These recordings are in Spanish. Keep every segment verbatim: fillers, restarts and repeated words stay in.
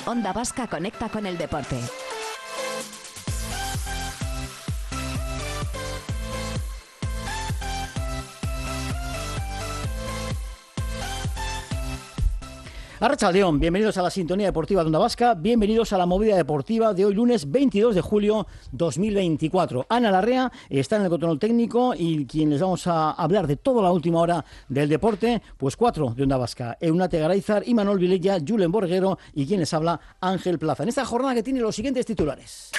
Onda Vasca conecta con el deporte. Arratsaldeón, bienvenidos a la sintonía deportiva de Onda Vasca, bienvenidos a la movida deportiva de hoy lunes veintidós de julio dos mil veinticuatro. Ana Larrea está en el control técnico y quien les vamos a hablar de toda la última hora del deporte, pues cuatro de Onda Vasca, Eunate Garayzar, Imanol Vilella, Julen Borguero y quien les habla, Ángel Plaza. En esta jornada que tiene los siguientes titulares.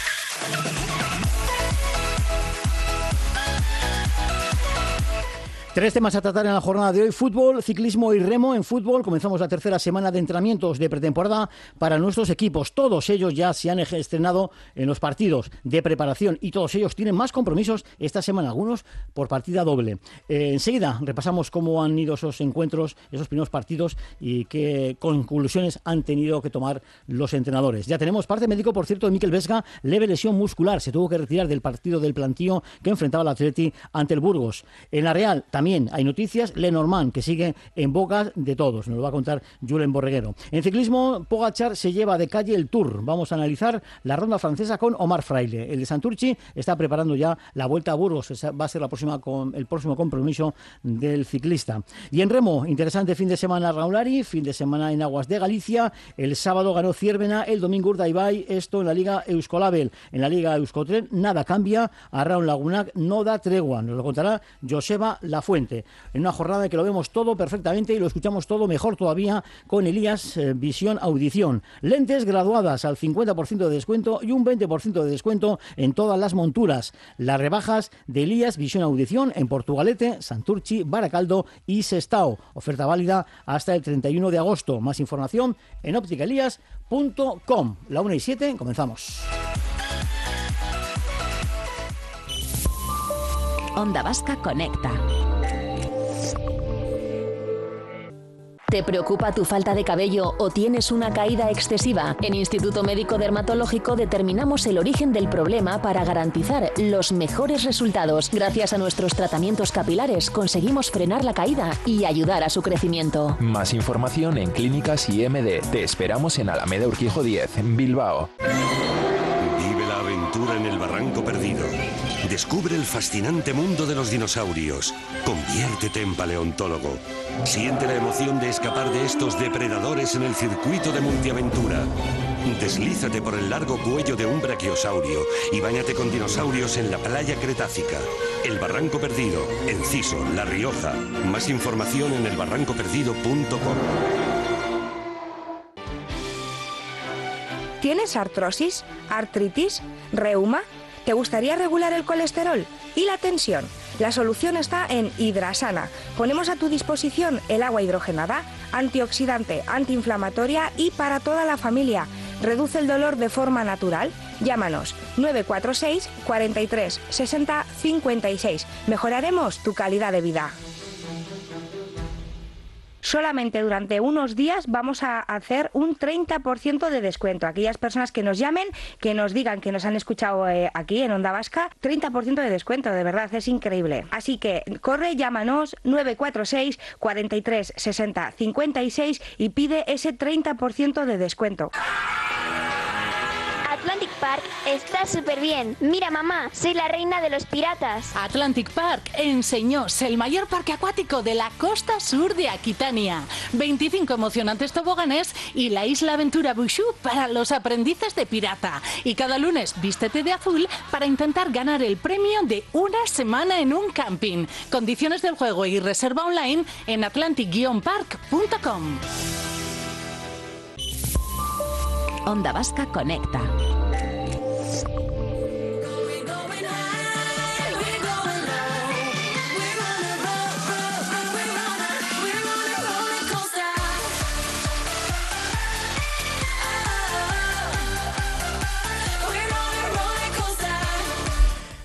Tres temas a tratar en la jornada de hoy: fútbol, ciclismo y remo. En fútbol comenzamos la tercera semana de entrenamientos de pretemporada para nuestros equipos. Todos ellos ya se han estrenado en los partidos de preparación y todos ellos tienen más compromisos esta semana, algunos por partida doble. Eh, enseguida repasamos cómo han ido esos encuentros, esos primeros partidos y qué conclusiones han tenido que tomar los entrenadores. Ya tenemos parte médico, por cierto, de Mikel Vesga, leve lesión muscular. Se tuvo que retirar del partido del plantío que enfrentaba al Atleti ante el Burgos. En la Real también También hay noticias. Lenormand, que sigue en boca de todos, nos lo va a contar Julen Borreguero. En ciclismo, Pogačar se lleva de calle el Tour. Vamos a analizar la ronda francesa con Omar Fraile. El de Santurchi está preparando ya la Vuelta a Burgos. Esa va a ser la próxima, el próximo compromiso del ciclista. Y en remo, interesante fin de semana Raulari, fin de semana en aguas de Galicia. El sábado ganó Zierbena, el domingo Urdaibai. Esto en la Liga Euskolabel. En la Liga Euskotren nada cambia. A Raúl Lagunac no da tregua. Nos lo contará Joseba Lafuente. En una jornada en que lo vemos todo perfectamente y lo escuchamos todo mejor todavía con Elías eh, Visión Audición. Lentes graduadas al cincuenta por ciento de descuento y un veinte por ciento de descuento en todas las monturas. Las rebajas de Elías Visión Audición en Portugalete, Santurchi, Baracaldo y Sestao. Oferta válida hasta el treinta y uno de agosto. Más información en óptica elías punto com. La una y siete, comenzamos. Onda Vasca conecta. ¿Te preocupa tu falta de cabello o tienes una caída excesiva? En Instituto Médico Dermatológico determinamos el origen del problema para garantizar los mejores resultados. Gracias a nuestros tratamientos capilares conseguimos frenar la caída y ayudar a su crecimiento. Más información en Clínicas I M D. Te esperamos en Alameda Urquijo diez, en Bilbao. Vive la aventura en el Barranco Perdido. Descubre el fascinante mundo de los dinosaurios. Conviértete en paleontólogo. Siente la emoción de escapar de estos depredadores en el circuito de multiaventura. Deslízate por el largo cuello de un brachiosaurio y báñate con dinosaurios en la playa Cretácica. El Barranco Perdido, Enciso, La Rioja. Más información en el barranco perdido punto com. ¿Tienes artrosis, artritis, reuma? ¿Te gustaría regular el colesterol y la tensión? La solución está en Hidrasana. Ponemos a tu disposición el agua hidrogenada, antioxidante, antiinflamatoria y para toda la familia. Reduce el dolor de forma natural. Llámanos nueve cuatro seis, cuarenta y tres, sesenta, cincuenta y seis. Mejoraremos tu calidad de vida. Solamente durante unos días vamos a hacer un treinta por ciento de descuento. Aquellas personas que nos llamen, que nos digan que nos han escuchado eh, aquí en Onda Vasca, treinta por ciento de descuento, de verdad, es increíble. Así que corre, llámanos nueve cuatro seis, cuarenta y tres, sesenta, cincuenta y seis y pide ese treinta por ciento de descuento. Atlantic Park está súper bien. Mira, mamá, soy la reina de los piratas. Atlantic Park en Señós, el mayor parque acuático de la costa sur de Aquitania. veinticinco emocionantes toboganes y la isla aventura Bushu para los aprendices de pirata. Y cada lunes vístete de azul para intentar ganar el premio de una semana en un camping. Condiciones del juego y reserva online en atlantic guion park punto com. Onda Vasca conecta.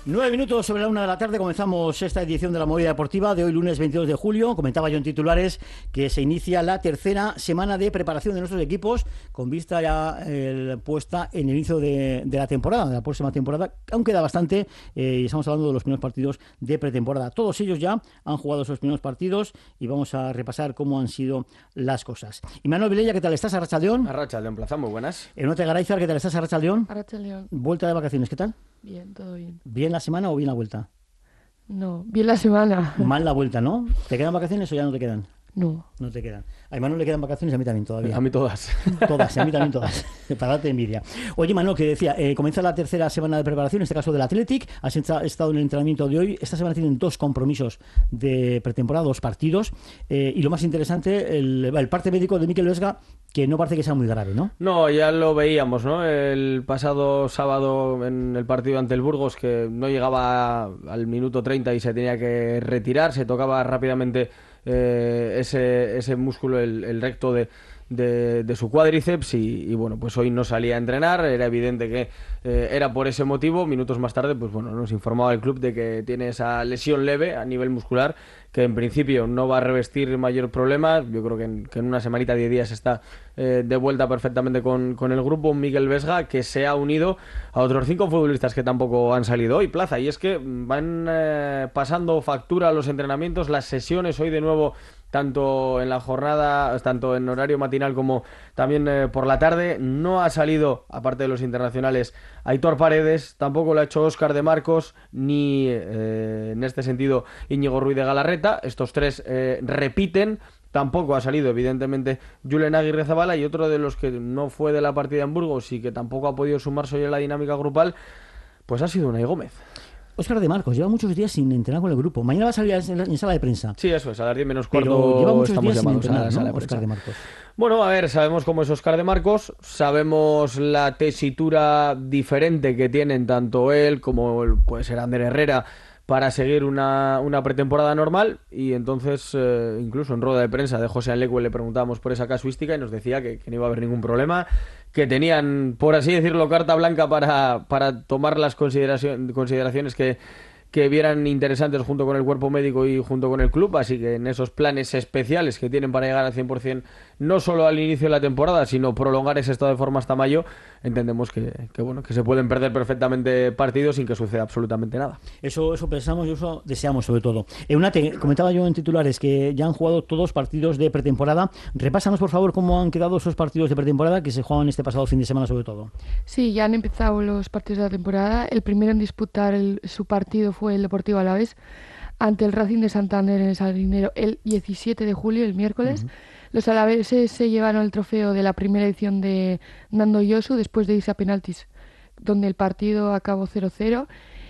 Nueve minutos sobre la una de la tarde comenzamos esta edición de la Movida Deportiva de hoy, lunes veintidós de julio. Comentaba yo en titulares que se inicia la tercera semana de preparación de nuestros equipos con vista ya eh, puesta en el inicio de, de la temporada, de la próxima temporada. Aún queda bastante eh, y estamos hablando de los primeros partidos de pretemporada. Todos ellos ya han jugado sus primeros partidos y vamos a repasar cómo han sido las cosas. Imanol Vilella, ¿qué tal estás? Arratsaldeón. Arratsaldeón, Plaza, muy buenas. Enote Garayzar, ¿qué tal estás? Arratsaldeón. Arratsaldeón. Vuelta de vacaciones, ¿qué tal? Bien, todo bien. ¿Bien la semana o bien la vuelta? No, bien la semana. Mal la vuelta, ¿no? ¿Te quedan vacaciones o ya no te quedan? No. No te quedan. A Imanol le quedan vacaciones, a mí también todavía. A mí todas. Todas, a mí también todas. Para darte envidia. Oye, Imanol, que decía, eh, comienza la tercera semana de preparación, en este caso del Athletic. Has estado en el entrenamiento de hoy. Esta semana tienen dos compromisos de pretemporada, dos partidos. Eh, y lo más interesante, el, el parte médico de Mikel Vesga, que no parece que sea muy grave, ¿no? No, ya lo veíamos, ¿no? El pasado sábado en el partido ante el Burgos, que no llegaba al minuto treinta y se tenía que retirar, se tocaba rápidamente eh, ese, ese músculo, el, el recto de, de, de su cuádriceps y, y bueno, pues hoy no salía a entrenar, era evidente que eh, era por ese motivo. Minutos más tarde, pues bueno, nos informaba el club de que tiene esa lesión leve a nivel muscular, que en principio no va a revestir mayor problema. Yo creo que en, que en una semanita, diez días está eh, de vuelta perfectamente con, con el grupo. Mikel Vesga, que se ha unido a otros cinco futbolistas que tampoco han salido hoy, Plaza, y es que van eh, pasando factura a los entrenamientos, las sesiones hoy de nuevo, tanto en la jornada, tanto en horario matinal como también eh, por la tarde. No ha salido, aparte de los internacionales, Aitor Paredes, tampoco lo ha hecho Óscar de Marcos, ni eh, en este sentido Íñigo Ruiz de Galarreta. Estos tres eh, repiten. Tampoco ha salido, evidentemente, Julen Aguirre Zabala, y otro de los que no fue de la partida en Burgos y que tampoco ha podido sumarse hoy en la dinámica grupal, pues ha sido Unai Gómez. Óscar de Marcos lleva muchos días sin entrenar con el grupo. Mañana va a salir en, en sala de prensa. Sí, eso es, a las diez menos cuarto. Pero lleva muchos estamos días sin entrenar, a la sala ¿no? de prensa. Óscar de Marcos. Bueno, a ver, sabemos cómo es Óscar de Marcos, sabemos la tesitura diferente que tienen tanto él como el, puede ser Ander Herrera para seguir una, una pretemporada normal, y entonces eh, incluso en rueda de prensa de José Anlecue le preguntábamos por esa casuística y nos decía que, que no iba a haber ningún problema, que tenían, por así decirlo, carta blanca para, para tomar las consideración, consideraciones que, que vieran interesantes junto con el cuerpo médico y junto con el club, así que en esos planes especiales que tienen para llegar al cien por ciento, no solo al inicio de la temporada, sino prolongar ese estado de forma hasta mayo, entendemos que, que bueno, que se pueden perder perfectamente partidos sin que suceda absolutamente nada. Eso, eso pensamos y eso deseamos sobre todo. Eunate, comentaba yo en titulares que ya han jugado todos partidos de pretemporada. Repásanos, por favor, cómo han quedado esos partidos de pretemporada que se juegan este pasado fin de semana sobre todo. Sí, ya han empezado los partidos de la temporada. El primero en disputar el, su partido fue el Deportivo Alavés ante el Racing de Santander en el Sardinero el diecisiete de julio, el miércoles. Uh-huh. Los alaveses se llevaron el trofeo de la primera edición de Nando Yosu después de irse a penaltis, donde el partido acabó cero cero.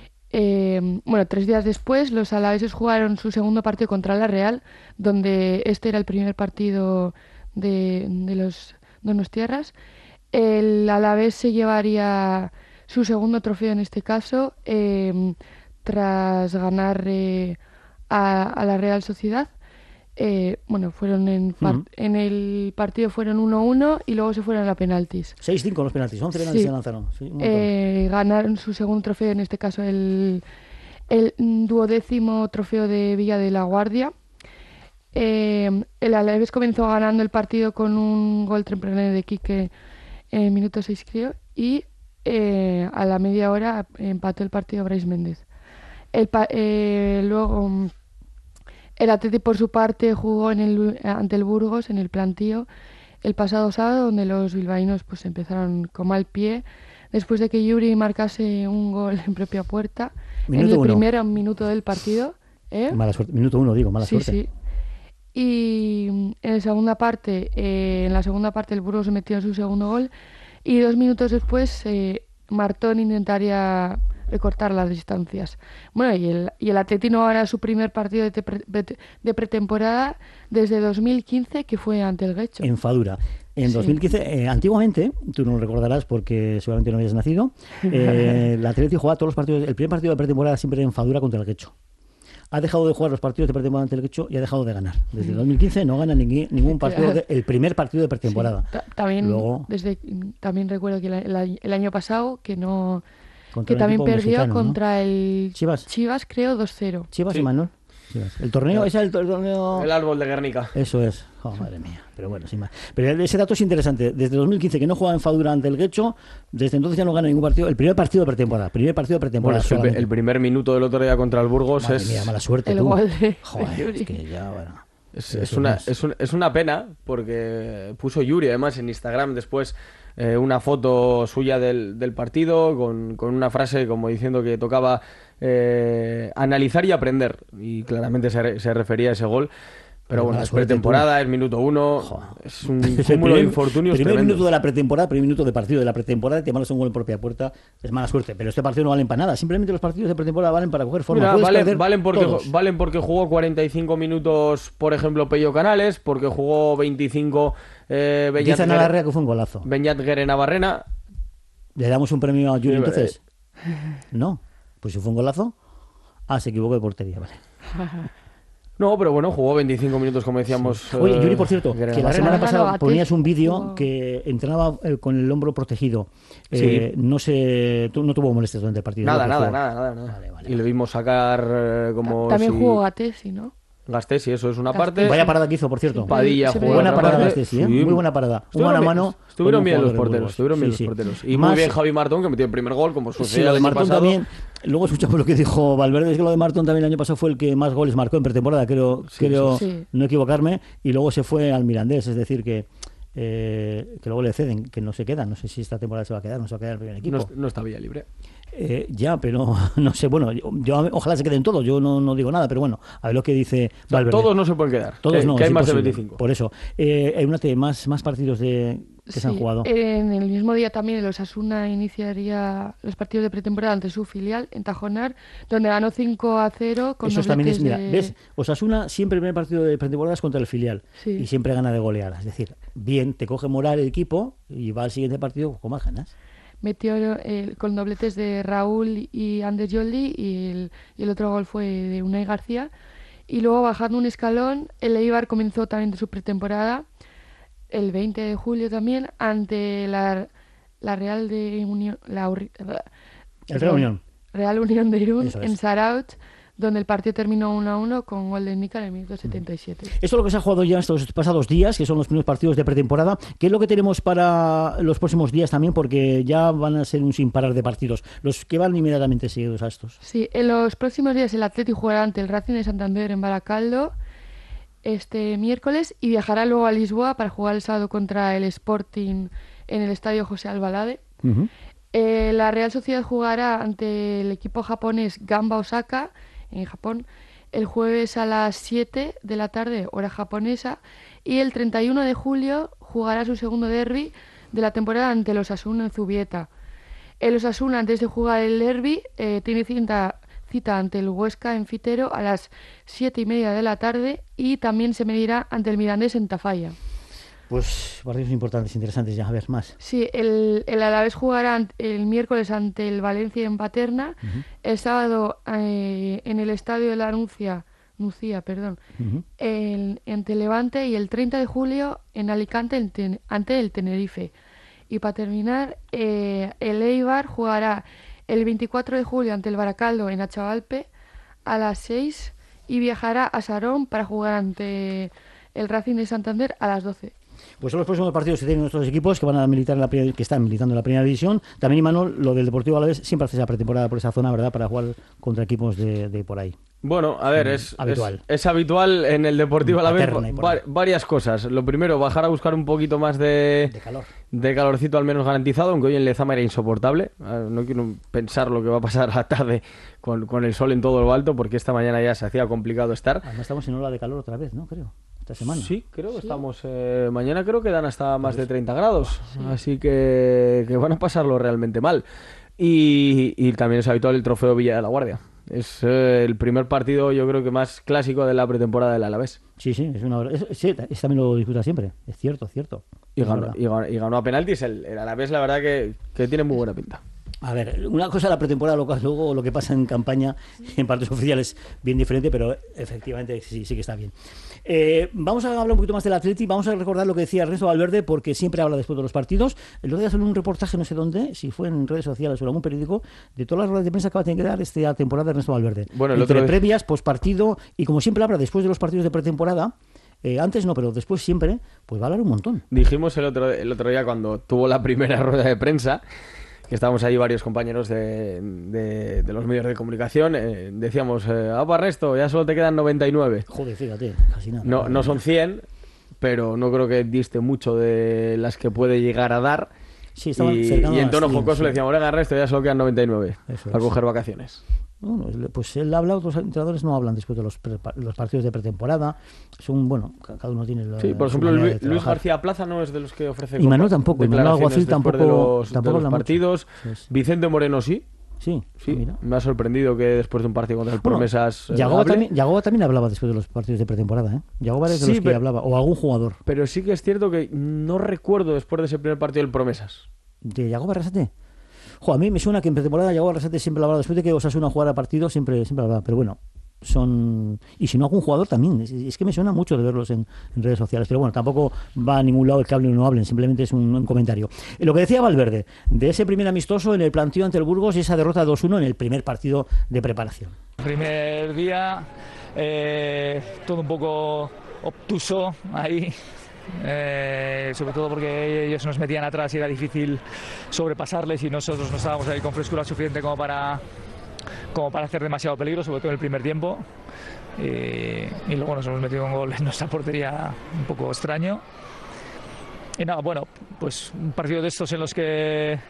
Eh, bueno, tres días después los alaveses jugaron su segundo partido contra la Real, donde este era el primer partido de, de los donostiarras. El Alavés se llevaría su segundo trofeo en este caso, eh, tras ganar eh, a, a la Real Sociedad. Eh, bueno, fueron en, par- uh-huh. en el partido fueron uno uno y luego se fueron a penaltis. seis cinco los penaltis, once penaltis sí. se lanzaron. Sí, eh, ganaron su segundo trofeo, en este caso el, el duodécimo trofeo de Villa de la Guardia. Eh, el Alavés comenzó ganando el partido con un gol tempranero de Quique en el minuto seis, creo, y eh, a la media hora empató el partido Brais Méndez. El pa- eh, luego el Atleti, por su parte, jugó en el, ante el Burgos en el plantío el pasado sábado, donde los bilbaínos pues empezaron con mal pie después de que Yuri marcase un gol en propia puerta minuto en el uno. Primer minuto del partido. ¿eh? Mala suerte. Minuto uno, digo, mala sí, suerte. Sí. Y en la segunda parte, eh, en la segunda parte el Burgos metió su segundo gol y dos minutos después eh, Martón intentaría recortar las distancias. Bueno, y el, y el Atleti no hará su primer partido de, te, de pretemporada desde dos mil quince, que fue ante el Guecho. En Fadura. En sí. dos mil quince, eh, antiguamente, tú no lo recordarás porque seguramente no habías nacido, eh, el Atleti jugaba todos los partidos, el primer partido de pretemporada siempre en Fadura contra el Guecho. Ha dejado de jugar los partidos de pretemporada ante el Guecho y ha dejado de ganar. Desde el dos mil quince no gana ningún, ningún partido, de, el primer partido de pretemporada. Sí. También, Luego... desde, también recuerdo que la, la, el año pasado que no... que también perdió mexicano, contra ¿no? el Chivas, Chivas creo dos cero. Chivas Sí. y Manuel. Chivas. El torneo, ese es el torneo... El árbol de Guernica. Eso es. Oh, madre mía. Pero bueno, sin más. Pero ese dato es interesante. Desde dos mil quince que no juega en Fadura ante el Guecho, desde entonces ya no gana ningún partido. El primer partido de pretemporada. Primer partido de pretemporada. Bueno, el, el primer minuto del otro día contra el Burgos Madre es... mía, mala suerte, El tú. gol de- Joder, es que ya, bueno. Es, Eso es una, es. es, un- es una pena porque puso Yuri además en Instagram después eh, una foto suya del, del partido con, con una frase como diciendo que tocaba eh, analizar y aprender, y claramente se, re- se refería a ese gol. Pero Pero bueno, mala es suerte, pretemporada, es minuto uno, es un Es el cúmulo de primer- infortunios primer tremendos. minuto de la pretemporada, primer minuto de partido de la pretemporada, te mandas un gol en propia puerta, es mala suerte. Pero este partido no valen para nada. Simplemente los partidos de pretemporada valen para coger forma. Mira, Puedes valen, perder valen, porque, todos. valen porque jugó cuarenta y cinco minutos, por ejemplo, Pello Canales, porque jugó veinticinco eh, Beñat Dicen a Guer- Larrea que fue un golazo. Beñat Guerena Barrena. ¿Le damos un premio a Yuri Sí, entonces? No. Pues si fue un golazo. Ah, se equivocó de portería, vale. No, pero bueno, jugó veinticinco minutos, como decíamos. Oye, eh, Yuri, por cierto, Guerena que la Barrena. semana pasada Gates ponías un vídeo jugó- que entrenaba eh, con el hombro protegido. Eh, No se, tu- no tuvo molestias durante el partido. Nada, ¿no? Que nada, jugó. nada, nada, nada. Vale, vale, Y le vimos sacar eh, como También si... jugó Gatesi, ¿no? Gastesi, eso es una Gastesi. parte. Vaya parada que hizo, por cierto. Sí. Padilla Se jugó Buena otra parada parte. Gastesi, ¿eh? Sí. Muy buena parada. Un Estuvieron mano a bien- mano. Estuvieron con un bien los jugador del porteros, Burgos. estuvieron bien Sí, los sí. porteros. Y Más- muy bien Javi Martón, que metió el primer gol, como Sí, sucedió lo el de año Martón pasado. también. Luego escuchamos lo que dijo Valverde, es que lo de Martón también el año pasado fue el que más goles marcó en pretemporada, creo, Sí, creo sí, sí. no equivocarme, y luego se fue al Mirandés, es decir, que eh, que luego le ceden, que no se queda, no sé si esta temporada se va a quedar, no se va a quedar el primer equipo. No, no está Villa libre. Eh, ya, pero no sé, bueno, yo, yo- ojalá se queden todos, yo no, no digo nada, pero bueno, a ver lo que dice O sea, Valverde. todos no se pueden quedar. Todos que, no, que hay es más de imposible. veinticinco. Por eso, eh, Eunate, más, más partidos de, que se han Sí, jugado. En el mismo día también el Osasuna iniciaría los partidos de pretemporada ante su filial en Tajonar, donde ganó cinco a cero con Eso también es, dobletes mira, de- ¿ves? Osasuna siempre el primer partido de pretemporada es contra el filial Sí. y siempre gana de goleada. Es decir, bien, te coge moral el equipo y va al siguiente partido con más ganas. Metió el- con dobletes de Raúl y Ander Joldi y el, y el otro gol fue de Unai García. Y luego bajando un escalón, el Eibar comenzó también su pretemporada el veinte de julio también ante la, la Real de Unión, la, Urri- El Real Unión. Real Unión de Irún Eso es. en Saraut, donde el partido terminó uno a uno con gol de Nica en el minuto setenta y siete. Esto es lo que se ha jugado ya estos pasados días, que son los primeros partidos de pretemporada. ¿Qué es lo que tenemos para los próximos días también? Porque ya van a ser un sin parar de partidos. Los que van inmediatamente seguidos a estos. Sí, en los próximos días el Atleti jugará ante el Racing de Santander en Baracaldo este miércoles y viajará luego a Lisboa para jugar el sábado contra el Sporting en el estadio José Albalade. Uh-huh. Eh, la Real Sociedad jugará ante el equipo japonés Gamba Osaka en Japón el jueves a las siete de la tarde, hora japonesa, y el treinta y uno de julio jugará su segundo derbi de la temporada ante el Osasuna en Zubieta. El Osasuna, antes de jugar el derbi, eh, tiene cita, cita ante el Huesca en Fitero a las siete y media de la tarde y también se medirá ante el Mirandés en Tafalla. Pues partidos importantes, interesantes ya. A ver, más. Sí, el, el Alavés jugará ant- el miércoles ante el Valencia en Paterna, Uh-huh. el sábado eh, en el Estadio de la Nucia, Nucía, perdón, Uh-huh. el, ante Levante y el treinta de julio en Alicante en ten- ante el Tenerife. Y para terminar, eh, el Eibar jugará el veinticuatro de julio ante el Baracaldo en Achavalpe a las seis y viajará a Sarón para jugar ante el Racing de Santander a las doce. Pues son los próximos partidos que tienen nuestros equipos que van a militar en la primera, que están militando en la primera división. También, Imanol, lo del Deportivo Alavés siempre hace esa pretemporada por esa zona, ¿verdad? Para jugar contra equipos de, de por ahí. Bueno, a ver, es habitual. Es, es habitual en el Deportivo Alavés Paterna y por va- ahí. varias cosas. Lo primero, bajar a buscar un poquito más de, De calor. de calorcito al menos garantizado, aunque hoy en Lezama era insoportable. Ah, No quiero pensar lo que va a pasar a la tarde con, con el sol en todo lo alto, porque esta mañana ya se hacía complicado estar. Además estamos en ola de calor otra vez, ¿no? Creo. Esta semana. Sí, creo que estamos... eh, mañana creo que dan hasta más de treinta grados, así que, que van a pasarlo realmente mal. Y, y también es habitual el trofeo Villa de la Guardia. Es eh, el primer partido, yo creo que más clásico de la pretemporada del Alavés. Sí, sí, es una es, sí, es también lo disfruta siempre. Es cierto, es cierto. Y Es ganó, verdad. y ganó, y ganó a penaltis. El, el Alavés, la verdad, que, que tiene muy buena pinta. A ver, una cosa es la pretemporada, luego lo que pasa en campaña, en partidos oficiales, bien diferente, pero efectivamente sí, sí que está bien. Eh, vamos a hablar un poquito más del Atleti, vamos a recordar lo que decía Ernesto Valverde, porque siempre habla después de los partidos. El otro día salió un reportaje, no sé dónde, si fue en redes sociales o en algún periódico, de todas las ruedas de prensa que va a tener que dar esta temporada Ernesto Valverde. Bueno, el Entre otro previas, pospartido, y como siempre habla después de los partidos de pretemporada. Eh, antes no, pero después siempre, pues va a hablar un montón. Dijimos el otro, el otro día cuando tuvo la primera rueda de prensa, que estábamos ahí varios compañeros de, de, de los medios de comunicación, eh, decíamos, eh, ah, para Resto, ya solo te quedan noventa y nueve. Joder, fíjate, casi nada. No, no son cien, pero no creo que diste mucho de las que puede llegar a dar. Sí, estaban y, cercanos y en tono a cien, jocoso sí. le decíamos, venga, Resto, ya solo quedan noventa y nueve Eso para es. coger vacaciones. Bueno, pues él habla, otros entrenadores no hablan después de los, pre- los partidos de pretemporada. Son, bueno, cada uno tiene la Sí, por su ejemplo, manera Luis, de Luis trabajar. García Plaza no es de los que ofrece Y Manuel tampoco, y Manuel declaraciones Alguacil después tampoco- de los, tampoco de los habla mucho. partidos. Sí, sí. Vicente Moreno sí. Sí, Sí, mira. me ha sorprendido que después de un partido contra el Bueno, Promesas eh, Yagoba hable. también, Yagoba también hablaba después de los partidos de pretemporada, ¿eh? Yagoba es de Sí, los que pero- hablaba, o algún jugador. Pero sí que es cierto que no recuerdo después de ese primer partido del Promesas. ¿De Yagoba Arrasate? Jo, a mí me suena que en pretemporada Yagoba Arrasate siempre hablaba, después de que Osasuna jugara partido, siempre, siempre hablaba, pero bueno, son... Y si no algún jugador también, es, es que me suena mucho de verlos en, en redes sociales, pero bueno, tampoco va a ningún lado el que hablen o no hablen, simplemente es un, un comentario. Eh, Lo que decía Valverde, de ese primer amistoso en el planteo ante el Burgos y esa derrota dos uno en el primer partido de preparación. Primer día, eh, todo un poco obtuso ahí, eh, sobre todo porque ellos nos metían atrás y era difícil sobrepasarles y nosotros no estábamos ahí con frescura suficiente como para, como para hacer demasiado peligro, sobre todo en el primer tiempo. Y, y luego nos hemos metido un gol en nuestra portería un poco extraño. Y nada, bueno, pues un partido de estos en los que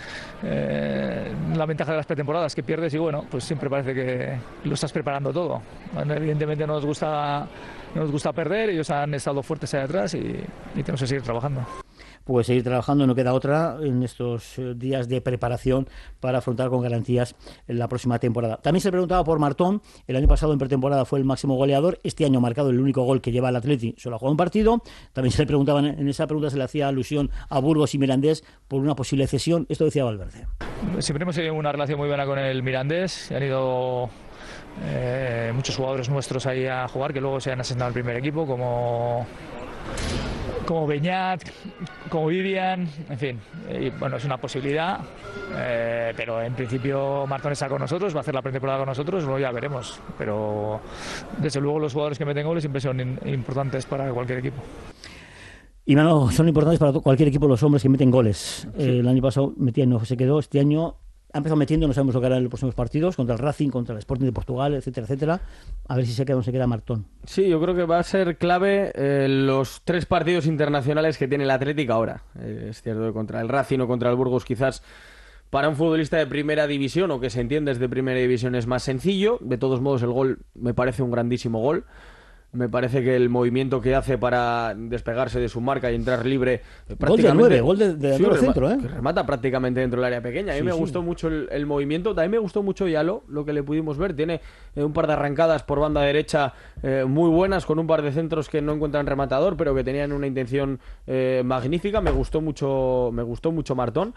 Eh, la ventaja de las pretemporadas que pierdes y bueno, pues siempre parece que lo estás preparando todo. Bueno, evidentemente no nos gusta no nos gusta perder, ellos han estado fuertes ahí atrás y, y tenemos que seguir trabajando. Pues seguir trabajando, no queda otra en estos eh, días de preparación para afrontar con garantías en la próxima temporada. También se preguntaba por Martón, el año pasado en pretemporada fue el máximo goleador, este año ha marcado el único gol que lleva el Atleti, solo ha jugado un partido. También se le preguntaban, en esa pregunta se le hacía alusión a Burgos y Mirandés por una posible cesión, esto decía Valverde. Siempre hemos tenido una relación muy buena con el Mirandés, han ido eh, muchos jugadores nuestros ahí a jugar que luego se han asentado al primer equipo como como Beñat, como Vivian, en fin, y bueno, es una posibilidad, eh, pero en principio Martón está con nosotros, va a hacer la pretemporada con nosotros, luego ya veremos, pero desde luego los jugadores que meten goles siempre son in- importantes para cualquier equipo. Y mano, son importantes para to- cualquier equipo los hombres que meten goles. Eh, el año pasado metía y no se quedó, este año ha empezado metiendo, no sabemos lo que hará en los próximos partidos, contra el Racing, contra el Sporting de Portugal, etcétera, etcétera. A ver si se queda o no se queda Martón. Sí, yo creo que va a ser clave eh, los tres partidos internacionales que tiene el Atlético ahora. Eh, es cierto que contra el Racing o contra el Burgos quizás para un futbolista de primera división o que se entiende desde primera división es más sencillo. De todos modos el gol me parece un grandísimo gol. Me parece que el movimiento que hace para despegarse de su marca y entrar libre eh, Gol de nueve, gol de, de Sí, de rema- centro, ¿eh? que remata prácticamente dentro del área pequeña. A mí Sí, me sí. gustó mucho el, el movimiento. También me gustó mucho Yalo, lo que le pudimos ver. Tiene eh, un par de arrancadas por banda derecha eh, muy buenas, con un par de centros que no encuentran rematador, pero que tenían una intención eh, magnífica. Me gustó mucho, me gustó mucho Martón.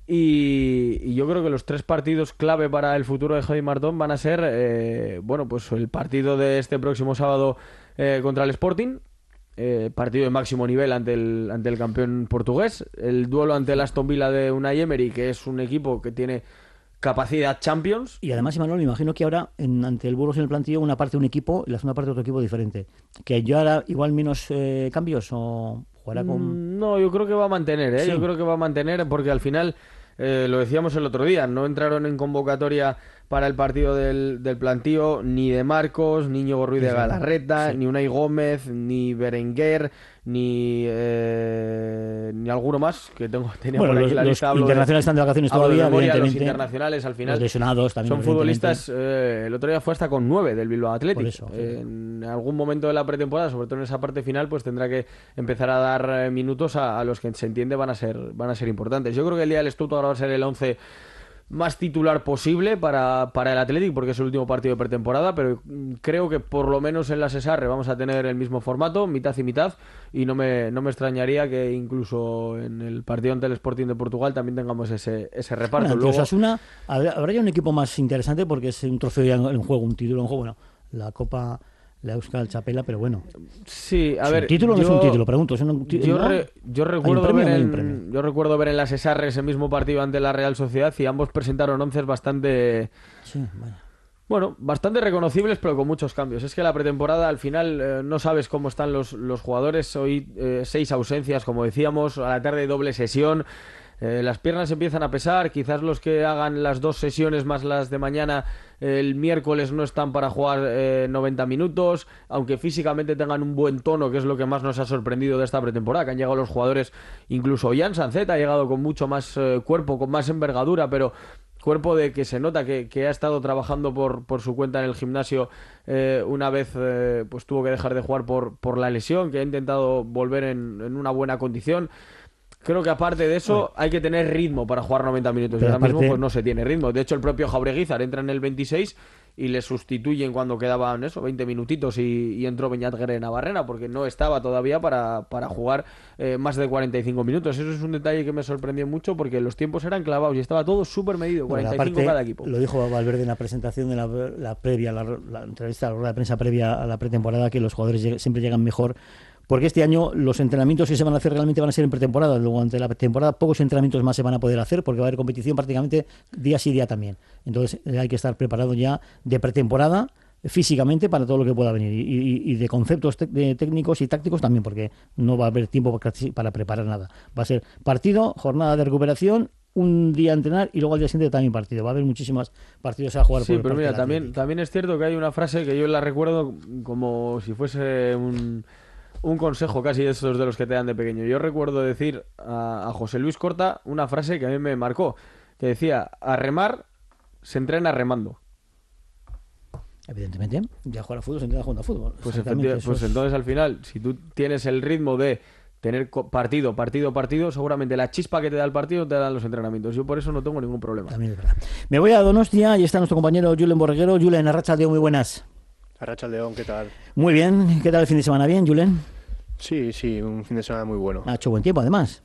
Y, y yo creo que los tres partidos clave para el futuro de Javi Martón van a ser, eh, bueno, pues el partido de este próximo sábado eh, contra el Sporting. Eh, partido de máximo nivel ante el, ante el campeón portugués, el duelo ante el Aston Villa de Unai Emery, que es un equipo que tiene capacidad Champions. Y además, Imanol, me imagino que ahora en, ante el Burgos en el plantillo una parte de un equipo y la segunda parte de otro equipo diferente. Que yo hará igual menos eh, cambios o jugará con... Mm, No, yo creo que va a mantener, ¿eh? Sí. Yo creo que va a mantener porque al final, eh, lo decíamos el otro día, no entraron en convocatoria para el partido del, del plantío ni de Marcos, ni Íñigo Ruiz de Sí. Galarreta, Sí. ni Unai Gómez, ni Berenguer, ni eh, ni alguno más que tengo tenía Bueno, por aquí los, la los lista. Hablo de- internacionales están de vacaciones hablo de todavía, memoria, los evidentemente. internacionales al final Los lesionados también, son evidentemente. futbolistas. eh, el otro día fue hasta con nueve del Bilbao Athletic. Por eso, sí. Eh, en algún momento de la pretemporada, sobre todo en esa parte final, pues tendrá que empezar a dar eh, minutos a, a los que se entiende van a ser van a ser importantes. Yo creo que el día del Stuttgart va a ser el once más titular posible para, para el Athletic, porque es el último partido de pretemporada, pero creo que por lo menos en la Sesarre vamos a tener el mismo formato, mitad y mitad, y no me, no me extrañaría que incluso en el partido ante el Sporting de Portugal también tengamos ese, ese reparto. Bueno, Luego... Osasuna, habrá ya un equipo más interesante porque es un trofeo ya en juego, un título en juego, bueno, la Copa... La Euskal Chapela, pero bueno. Sí, a ¿Es ver. un título o no es un título? Pregunto. ¿es un yo, ¿no? re, yo, recuerdo premio, ver no en, yo recuerdo ver en las Sesarre ese mismo partido ante la Real Sociedad y ambos presentaron onces bastante. Sí, bueno. Bueno, bastante reconocibles, pero con muchos cambios. Es que la pretemporada, al final, eh, no sabes cómo están los, los jugadores. Hoy, eh, seis ausencias, como decíamos, a la tarde doble sesión. Eh, las piernas empiezan a pesar, quizás los que hagan las dos sesiones más las de mañana eh, el miércoles no están para jugar eh, noventa minutos, aunque físicamente tengan un buen tono, que es lo que más nos ha sorprendido de esta pretemporada, que han llegado los jugadores, incluso Jan Sanzet ha llegado con mucho más eh, cuerpo, con más envergadura, pero cuerpo de que se nota que, que ha estado trabajando por, por su cuenta en el gimnasio eh, una vez eh, pues tuvo que dejar de jugar por, por la lesión, que ha intentado volver en, en una buena condición. Creo que aparte de eso bueno, hay que tener ritmo para jugar noventa minutos y ahora aparte... mismo pues no se tiene ritmo. De hecho el propio Jaureguizar entra en el veintiséis y le sustituyen cuando quedaban eso veinte minutitos y, y entró Beñat Guerre Navarrena porque no estaba todavía para, para jugar eh, más de cuarenta y cinco minutos. Eso es un detalle que me sorprendió mucho porque los tiempos eran clavados y estaba todo súper medido, cuarenta y cinco bueno, cada equipo. Lo dijo Valverde en la presentación de la, la previa, la, la entrevista, la rueda de prensa previa a la pretemporada, que los jugadores lleg- siempre llegan mejor. Porque este año los entrenamientos que se van a hacer realmente van a ser en pretemporada. Luego, ante la temporada, pocos entrenamientos más se van a poder hacer porque va a haber competición prácticamente día sí día también. Entonces, hay que estar preparado ya de pretemporada físicamente para todo lo que pueda venir. Y, y, y de conceptos te- de técnicos y tácticos también, porque no va a haber tiempo para preparar nada. Va a ser partido, jornada de recuperación, un día a entrenar y luego al día siguiente también partido. Va a haber muchísimos partidos a jugar. Sí, por pero mira, también, también es cierto que hay una frase que yo la recuerdo como si fuese un... un consejo casi de esos de los que te dan de pequeño. Yo recuerdo decir a, a José Luis Corta una frase que a mí me marcó, que decía, a remar se entrena remando. Evidentemente, ya jugar a fútbol se entrena jugando a fútbol. Pues, efectivamente, pues es... entonces al final, si tú tienes el ritmo de tener partido, partido, partido, seguramente la chispa que te da el partido te dan los entrenamientos. Yo por eso no tengo ningún problema. También es verdad. Me voy a Donostia y está nuestro compañero Julen Borreguero. Julen, Arratsaldeon, muy buenas. Arratsaldeon, ¿qué tal? Muy bien, ¿qué tal el fin de semana? ¿Bien, Julen? Sí, sí, un fin de semana muy bueno. Ha hecho buen tiempo, además.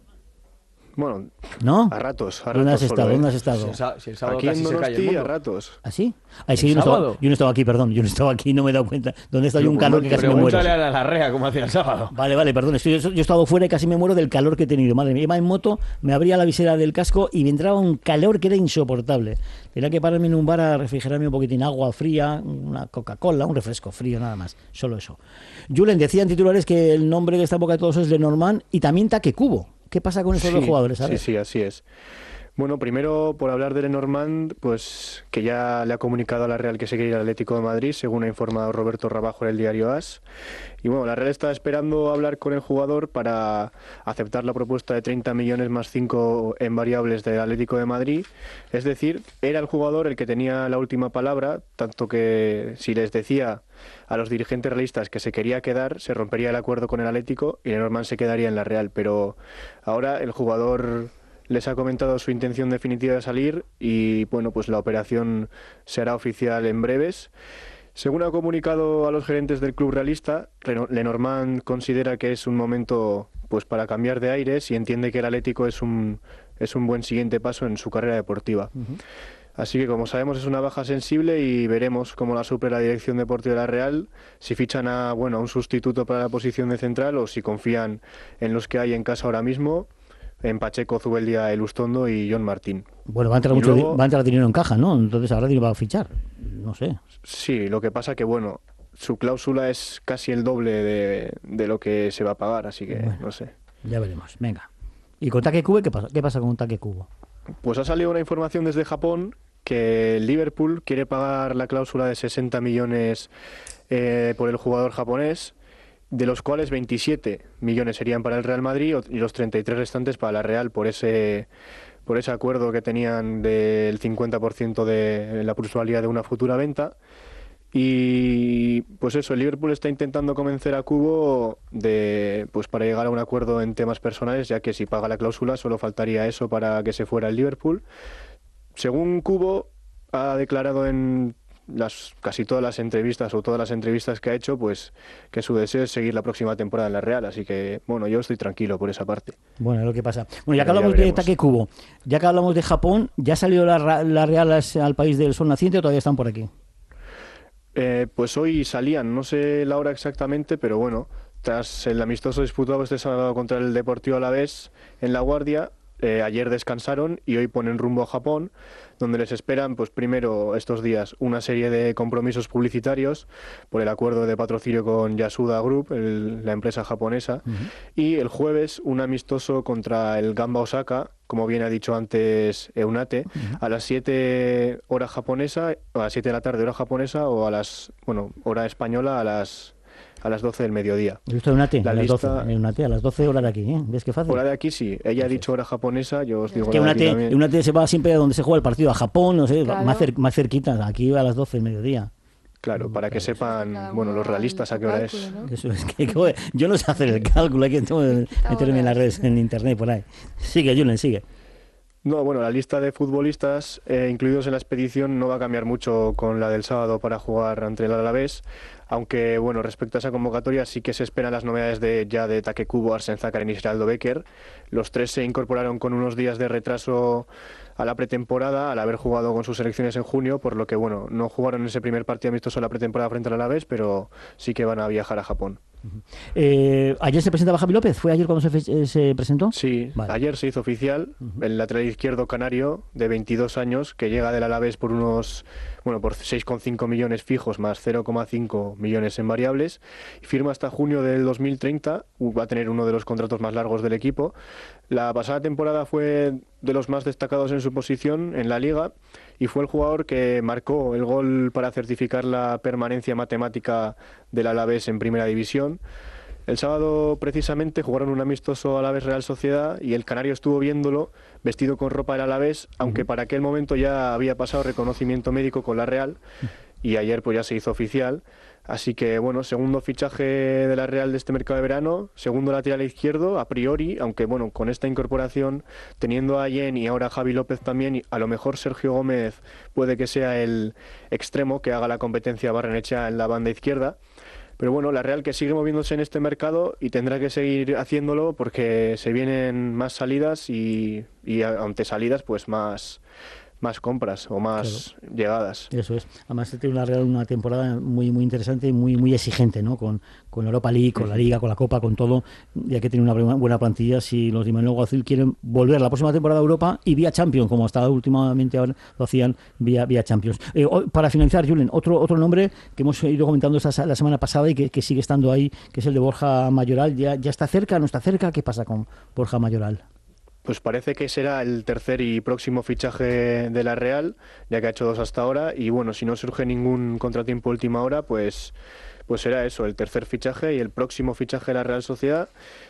Bueno, ¿no? A ratos, a ratos. ¿Dónde has estado? Solo, ¿eh? ¿Dónde has estado? Si el, sábado, si el sábado aquí casi en se cae el mundo. A ratos. ¿Ah, sí? Ay, sí, yo no, estaba, yo no estaba aquí, perdón. Yo no estaba aquí, no me he dado cuenta. ¿Dónde está yo un calor que casi me muero? Pregúntale a la Larrea como hacía el sábado. Vale, vale, perdón. Estoy, yo he estado fuera y casi me muero del calor que he tenido. Madre mía, iba en moto, me abría la visera del casco y me entraba un calor que era insoportable. Tenía que pararme en un bar a refrigerarme un poquitín agua fría, una Coca-Cola, un refresco frío, nada más. Solo eso. Julen, decía en titulares que el nombre que está en boca de todos es Lenormand y también Taque Kubo. ¿Qué pasa con esos sí, dos jugadores? ¿Sabes? Sí, sí, así es. Bueno, primero, por hablar de Lenormand, pues que ya le ha comunicado a la Real que se quiere ir al Atlético de Madrid, según ha informado Roberto Rabajo en el diario AS. Y bueno, la Real está esperando hablar con el jugador para aceptar la propuesta de treinta millones más cinco en variables del Atlético de Madrid. Es decir, era el jugador el que tenía la última palabra, tanto que si les decía a los dirigentes realistas que se quería quedar, se rompería el acuerdo con el Atlético y Lenormand se quedaría en la Real. Pero ahora el jugador les ha comentado su intención definitiva de salir y bueno, pues la operación será oficial en breves. Según ha comunicado a los gerentes del club realista, Lenormand considera que es un momento pues para cambiar de aires y entiende que el Atlético es un, es un buen siguiente paso en su carrera deportiva. Uh-huh. Así que, como sabemos, es una baja sensible y veremos cómo la suple la dirección deportiva de la Real, si fichan a, bueno, a un sustituto para la posición de central o si confían en los que hay en casa ahora mismo, en Pacheco, Zubeldia, Elustondo y John Martín. Bueno, va a entrar, mucho, luego, va a entrar dinero en caja, ¿no? Entonces ahora va a fichar, no sé. Sí, lo que pasa que, bueno, su cláusula es casi el doble de, de lo que se va a pagar, así que bueno, no sé. Ya veremos, venga. ¿Y con Taque Kubo qué pasa? ¿Qué pasa con Taque Kubo? Pues ha salido una información desde Japón que el Liverpool quiere pagar la cláusula de sesenta millones eh, por el jugador japonés, de los cuales veintisiete millones serían para el Real Madrid y los treinta y tres restantes para la Real por ese por ese acuerdo que tenían del cincuenta por ciento de la plusvalía de una futura venta. Y pues eso, el Liverpool está intentando convencer a Kubo de pues para llegar a un acuerdo en temas personales, ya que si paga la cláusula solo faltaría eso para que se fuera el Liverpool. según Kubo, ha declarado en las casi todas las entrevistas o todas las entrevistas que ha hecho, pues que su deseo es seguir la próxima temporada en la Real, así que bueno, yo estoy tranquilo por esa parte. Bueno, es lo que pasa. Bueno, ya que hablamos de Take Kubo, ya que hablamos de Japón, ¿ya salió la, la Real al país del sol naciente o todavía están por aquí? Eh, pues hoy salían, no sé la hora exactamente, pero bueno, tras el amistoso disputado este sábado contra el Deportivo Alavés en La Guardia, Eh, ayer descansaron y hoy ponen rumbo a Japón, donde les esperan, pues primero estos días, una serie de compromisos publicitarios por el acuerdo de patrocinio con Yasuda Group, el, la empresa japonesa, uh-huh. y el jueves un amistoso contra el Gamba Osaka, como bien ha dicho antes Eunate, uh-huh. a las siete hora japonesa, a las siete de la tarde hora japonesa o a las, bueno, hora española a las a las doce del mediodía. ¿He visto Eunate? La a, las lista... doce, Eunate, a las doce horas de aquí, ¿eh? ¿Ves qué fácil? Hora de aquí sí, ella ha dicho hora japonesa, yo os digo que la de aquí Eunate, también. Eunate se va siempre a donde se juega el partido, a Japón, no sé, Claro. más, cer más cerquita, aquí va a las doce del mediodía. Claro, para que sepan, bueno, los realistas a qué hora es. ¿no? Eso es que, que yo no sé hacer el cálculo, hay que meterme en las redes, en internet, por ahí. Sigue, Julen, sigue. No, bueno, la lista de futbolistas eh, incluidos en la expedición no va a cambiar mucho con la del sábado para jugar ante el Alavés, aunque, bueno, respecto a esa convocatoria sí que se esperan las novedades de ya de Take Kubo, Arsene Zakarin y Geraldo Becker. Los tres se incorporaron con unos días de retraso a la pretemporada al haber jugado con sus selecciones en junio, por lo que, bueno, no jugaron ese primer partido amistoso en la pretemporada frente al Alavés, pero sí que van a viajar a Japón. Eh, ¿Ayer se presentaba Javi López? ¿Fue ayer cuando se, se presentó? Sí, vale. Ayer se hizo oficial uh-huh. el lateral izquierdo canario de veintidós años que llega del Alavés por unos, bueno, por seis coma cinco millones fijos más cero coma cinco millones en variables y firma hasta junio del dos mil treinta, va a tener uno de los contratos más largos del equipo. La pasada temporada fue de los más destacados en su posición en la Liga y fue el jugador que marcó el gol para certificar la permanencia matemática del Alavés en Primera División. El sábado precisamente jugaron un amistoso Alavés Real Sociedad y el canario estuvo viéndolo vestido con ropa del Alavés, aunque uh-huh. para aquel momento ya había pasado reconocimiento médico con la Real y ayer pues ya se hizo oficial. Así que, bueno, segundo fichaje de la Real de este mercado de verano, segundo lateral izquierdo, a priori, aunque, bueno, con esta incorporación, teniendo a Yen y ahora a Javi López también, a lo mejor Sergio Gómez puede que sea el extremo que haga la competencia a Barrenechea en la banda izquierda. Pero bueno, la Real que sigue moviéndose en este mercado y tendrá que seguir haciéndolo porque se vienen más salidas y, y ante salidas, pues más... más compras o más claro. llegadas. Eso es. Además tiene una Real una temporada muy muy interesante y muy muy exigente, ¿no? Con, con Europa League, con la Liga, con la Copa, con todo. Ya que tiene una buena plantilla si los de Manuel Azul quieren volver la próxima temporada a Europa y vía Champions, como hasta últimamente ahora lo hacían vía vía Champions. Eh, para finalizar, Julen, otro otro nombre que hemos ido comentando esta, la semana pasada y que, que sigue estando ahí, que es el de Borja Mayoral. ¿Ya, ya está cerca? ¿No está cerca? ¿Qué pasa con Borja Mayoral? Pues parece que será el tercer y próximo fichaje de la Real, ya que ha hecho dos hasta ahora, y bueno, si no surge ningún contratiempo última hora, pues, pues será eso, el tercer fichaje y el próximo fichaje de la Real Sociedad.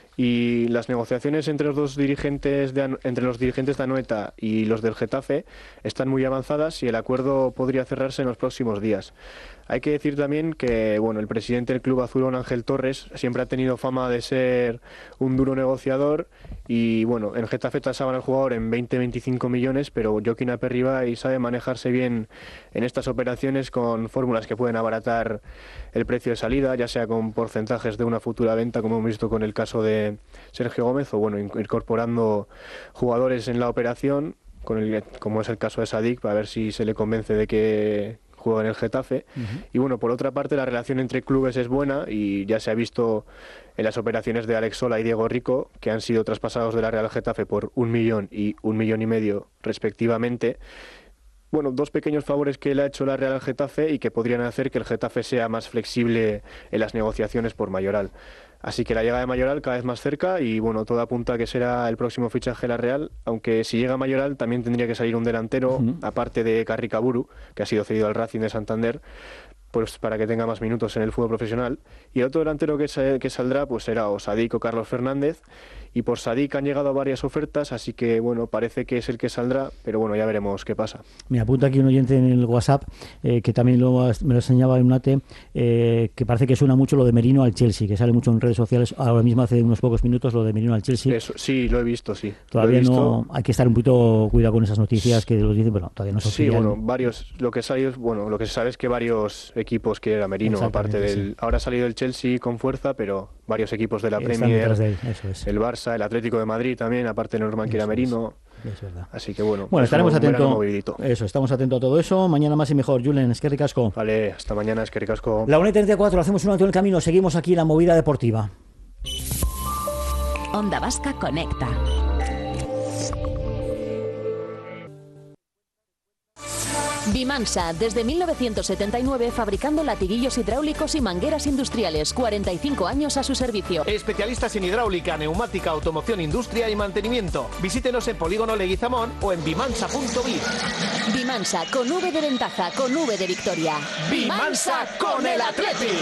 Y las negociaciones entre los dos dirigentes de, entre los dirigentes de Anoeta y los del Getafe están muy avanzadas y el acuerdo podría cerrarse en los próximos días. Hay que decir también que bueno, el presidente del Club Azulón, Ángel Torres, siempre ha tenido fama de ser un duro negociador y bueno, en Getafe tasaban al jugador en veinte a veinticinco millones, pero Joaquín Aperribay sabe manejarse bien en estas operaciones con fórmulas que pueden abaratar el precio de salida, ya sea con porcentajes de una futura venta, como hemos visto con el caso de Sergio Gómez, o bueno, incorporando jugadores en la operación, con el, como es el caso de Sadik, para ver si se le convence de que juega en el Getafe. Uh-huh. Y bueno, por otra parte, la relación entre clubes es buena y ya se ha visto en las operaciones de Alex Sola y Diego Rico, que han sido traspasados de la Real Getafe por un millón y un millón y medio respectivamente. Bueno, dos pequeños favores que le ha hecho la Real al Getafe y que podrían hacer que el Getafe sea más flexible en las negociaciones por Mayoral. Así que la llegada de Mayoral cada vez más cerca y bueno, todo apunta a que será el próximo fichaje de la Real, aunque si llega Mayoral también tendría que salir un delantero, uh-huh. aparte de Carricaburu, que ha sido cedido al Racing de Santander, pues para que tenga más minutos en el fútbol profesional. Y el otro delantero que, se, que saldrá pues será o Sadik o Carlos Fernández. y por Sadik han llegado varias ofertas, así que bueno, parece que es el que saldrá, pero bueno, ya veremos qué pasa. Me apunta aquí un oyente en el WhatsApp, eh, que también lo, me lo enseñaba en Unate, eh, que parece que suena mucho lo de Merino al Chelsea, que sale mucho en redes sociales, ahora mismo hace unos pocos minutos lo de Merino al Chelsea. Eso, sí, lo he visto, sí. Todavía he visto. No, hay que estar un poquito cuidado con esas noticias que los dicen, pero todavía no se Sí, bueno, varios, lo que sale, bueno, lo que se sabe es que varios equipos quieren a Merino, aparte del, sí. Ahora ha salido el Chelsea con fuerza, pero varios equipos de la Están Premier, de él, eso es. el Barça, el Atlético de Madrid también, aparte de Norman quiere a Merino. Es verdad. Así que bueno, bueno, estaremos atentos. Eso, estamos atentos a todo eso. Mañana más y mejor. Julen, es que ricasco. Vale, hasta mañana, es que ricasco. La una y treinta y cuatro, hacemos un alto en el camino. Seguimos aquí en la movida deportiva. Onda Vasca conecta. Bimansa, desde mil novecientos setenta y nueve fabricando latiguillos hidráulicos y mangueras industriales, cuarenta y cinco años a su servicio. Especialistas en hidráulica, neumática, automoción, industria y mantenimiento. Visítenos en Polígono Leguizamón o en bimansa punto biz. Bimansa, con V de ventaja, con V de victoria. Bimansa con el Atleti.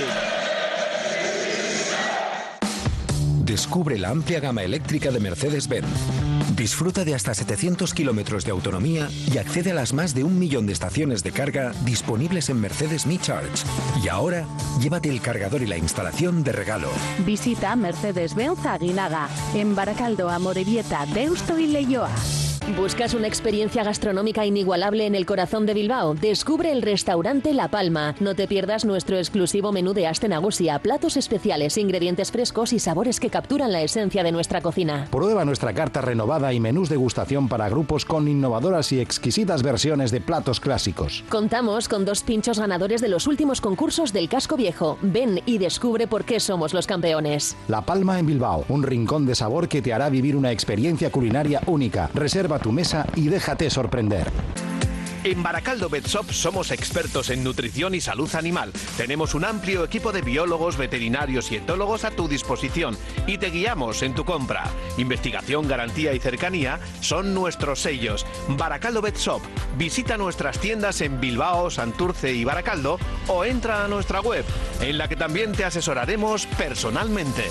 Descubre la amplia gama eléctrica de Mercedes-Benz. Disfruta de hasta setecientos kilómetros de autonomía y accede a las más de un millón de estaciones de carga disponibles en Mercedes Me Charge. Y ahora, llévate el cargador y la instalación de regalo. Visita Mercedes-Benz Aguinaga, en Baracaldo, Amorebieta, Deusto y Leioa. ¿Buscas una experiencia gastronómica inigualable en el corazón de Bilbao? Descubre el restaurante La Palma. No te pierdas nuestro exclusivo menú de Aste Nagusia, platos especiales, ingredientes frescos y sabores que capturan la esencia de nuestra cocina. Prueba nuestra carta renovada y menús degustación para grupos con innovadoras y exquisitas versiones de platos clásicos. Contamos con dos pinchos ganadores de los últimos concursos del Casco Viejo. Ven y descubre por qué somos los campeones. La Palma en Bilbao, un rincón de sabor que te hará vivir una experiencia culinaria única. Reserva tu mesa y déjate sorprender. En Baracaldo Vet Shop somos expertos en nutrición y salud animal. Tenemos un amplio equipo de biólogos, veterinarios y etólogos a tu disposición y te guiamos en tu compra. Investigación, garantía y cercanía son nuestros sellos. Baracaldo Vet Shop. Visita nuestras tiendas en Bilbao, Santurce y Baracaldo o entra a nuestra web, en la que también te asesoraremos personalmente.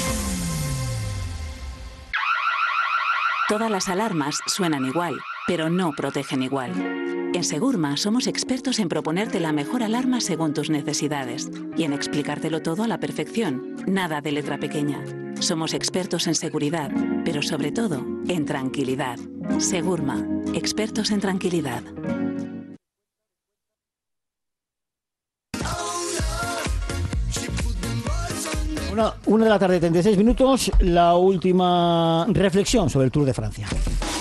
Todas las alarmas suenan igual, pero no protegen igual. En Segurma somos expertos en proponerte la mejor alarma según tus necesidades y en explicártelo todo a la perfección, nada de letra pequeña. Somos expertos en seguridad, pero sobre todo en tranquilidad. Segurma, expertos en tranquilidad. Una, una de la tarde, treinta y seis minutos, la última reflexión sobre el Tour de Francia.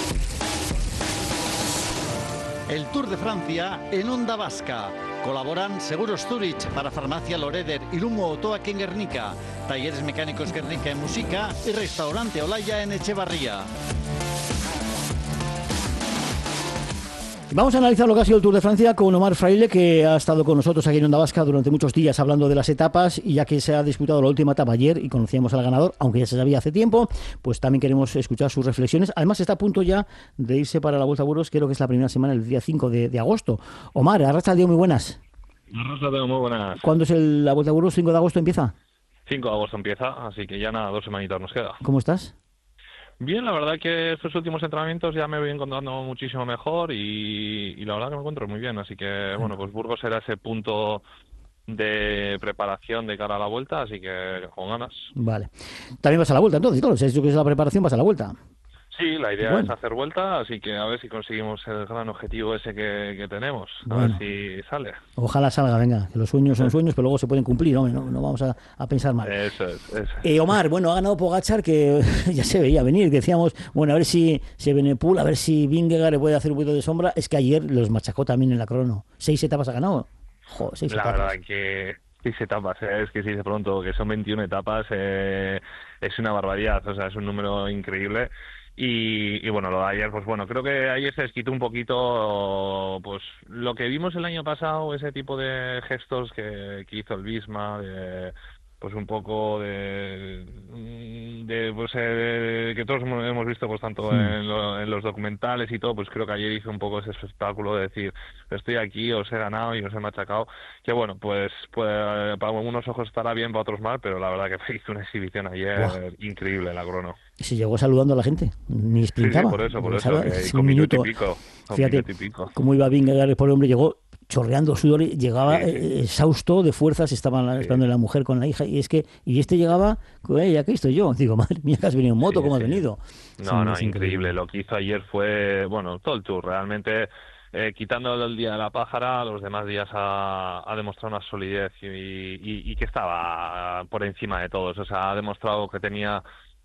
El Tour de Francia en Onda Vasca. Colaboran Seguros Zurich para Farmacia Loreder y Lumo Otoak en Guernica, Talleres Mecánicos Guernica en Música y Restaurante Olaya en Echevarría. Vamos a analizar lo que ha sido el Tour de Francia con Omar Fraile, que ha estado con nosotros aquí en Onda Vasca durante muchos días hablando de las etapas, y ya que se ha disputado la última etapa ayer y conocíamos al ganador, aunque ya se sabía hace tiempo, pues también queremos escuchar sus reflexiones. Además está a punto ya de irse para la Vuelta a Burgos, creo que es la primera semana, el día cinco de, de agosto. Omar, arrastradeo, muy buenas. Arrastradeo, muy buenas. ¿Cuándo es el, la Vuelta a Burgos? ¿cinco de agosto empieza? cinco de agosto empieza, así que ya nada, dos semanitas nos queda. ¿Cómo estás? Bien, la verdad que estos últimos entrenamientos ya me voy encontrando muchísimo mejor y, y la verdad que me encuentro muy bien, así que bueno, pues Burgos será ese punto de preparación de cara a la Vuelta, así que con ganas. Vale. También vas a la Vuelta entonces, claro, si has dicho que es la preparación, vas a la Vuelta. Sí, la idea bueno. es hacer Vuelta, así que a ver si conseguimos el gran objetivo ese que, que tenemos, a bueno. ver si sale. Ojalá salga, venga, que los sueños son sueños, pero luego se pueden cumplir, ¿no? No, no vamos a, a pensar mal. Eso es, eso es. Eh, Omar, bueno, ha ganado Pogačar, que ya se veía venir, que decíamos, bueno, a ver si se Benepul, a ver si Vingegaard le puede hacer un poquito de sombra. Es que ayer los machacó también en la crono. Seis etapas ha ganado. Joder, seis la etapas. verdad que seis etapas, eh, es que si de pronto que son veintiuna etapas, eh, es una barbaridad, o sea, es un número increíble. Y, y bueno, lo de ayer, pues bueno, creo que ayer se desquitó un poquito pues lo que vimos el año pasado, ese tipo de gestos que, que hizo el Visma, de, pues un poco de, de pues eh, que todos hemos visto pues tanto Hmm. en, lo- en los documentales y todo, pues creo que ayer hizo un poco ese espectáculo de decir, estoy aquí, os he ganado y os he machacado, que bueno, pues, pues para algunos ojos estará bien, para otros mal, pero la verdad que hizo una exhibición ayer Buah. increíble la crono. Se llegó saludando a la gente, ni Sí, sí, sprintaba. por eso, por Llegó eso, saluda- que es con un minuto minuto. y pico, con Fíjate minuto y pico. cómo iba Vingegaard, el pobre hombre, llegó chorreando sudor, y llegaba Sí, sí. eh, exhausto de fuerzas, estaba la- esperando la mujer con la hija, y es que, y este llegaba, "Eh, aquí estoy yo", digo, madre mía, que has venido en moto, Sí, ¿cómo has sí. venido? No, Sí, no, es increíble. Lo que hizo ayer fue, bueno, todo el tour. Realmente, eh, quitando el día de la pájara, los demás días ha, ha demostrado una solidez y, y- y que estaba por encima de todos. O sea, ha demostrado que tenía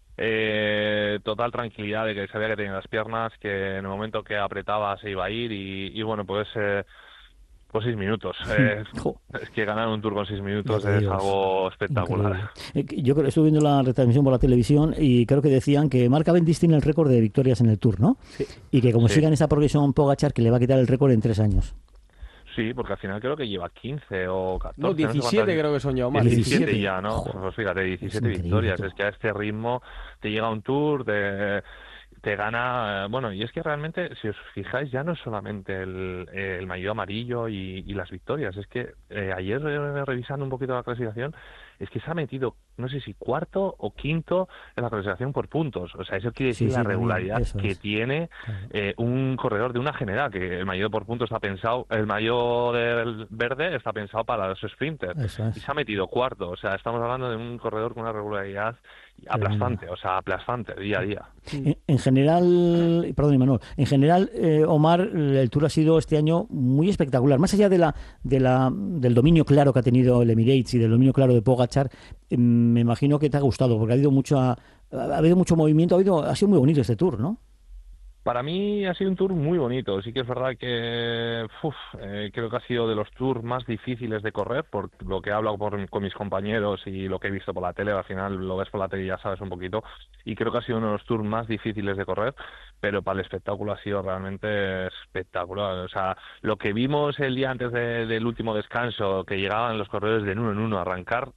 eh, total tranquilidad, de que sabía que tenía las piernas, que en el momento que apretaba se iba a ir y, y bueno, pues... Eh, Pues seis minutos. Eh, es que ganar un tour con seis minutos Ya te es digo, algo espectacular. increíble. Eh, Yo creo- estuve viendo la retransmisión por la televisión y creo que decían que Mark Cavendish tiene el récord de victorias en el Tour, ¿no? Y que como Sí. siga en esa progresión Pogačar, que le va a quitar el récord en tres años. Sí, porque al final creo que lleva quince o catorce. No, sé diecisiete cuántas- creo que son ya, o más. diecisiete diecisiete. ya, ¿no? Joder. Pues fíjate, diecisiete increíble, victorias. tú. Es que a este ritmo te llega un tour, te, te gana... eh, Bueno, y es que realmente, si os fijáis, ya no es solamente el, el maillot amarillo y, y las victorias. Es que eh, ayer, eh, revisando un poquito la clasificación, es que se ha metido, no sé si cuarto o quinto en la clasificación por puntos. O sea, eso quiere Sí, decir sí, la también, regularidad eso que es. tiene eh, un corredor de una general, que el maillot por puntos está pensado, el maillot del verde está pensado para los sprinters. Eso es. Y se ha metido cuarto. O sea, estamos hablando de un corredor con una regularidad aplastante, o sea, aplastante día a día. En, en general, perdón, Imanol, en general, eh, Omar, el Tour ha sido este año muy espectacular. Más allá de la, de la, del dominio claro que ha tenido el Emirates y del dominio claro de Pogačar, eh, me imagino que te ha gustado, porque ha habido mucho, ha, ha habido mucho movimiento, ha, habido, ha sido muy bonito este Tour, ¿no? Para mí ha sido un tour muy bonito. Sí que es verdad que uf, eh, creo que ha sido de los tours más difíciles de correr, por lo que he hablado por- con mis compañeros y lo que he visto por la tele. Al final lo ves por la tele y ya sabes un poquito. Y creo que ha sido uno de los tours más difíciles de correr, pero para el espectáculo ha sido realmente espectacular. O sea, lo que vimos el día antes de- del último descanso, que llegaban los corredores de uno en uno a arrancar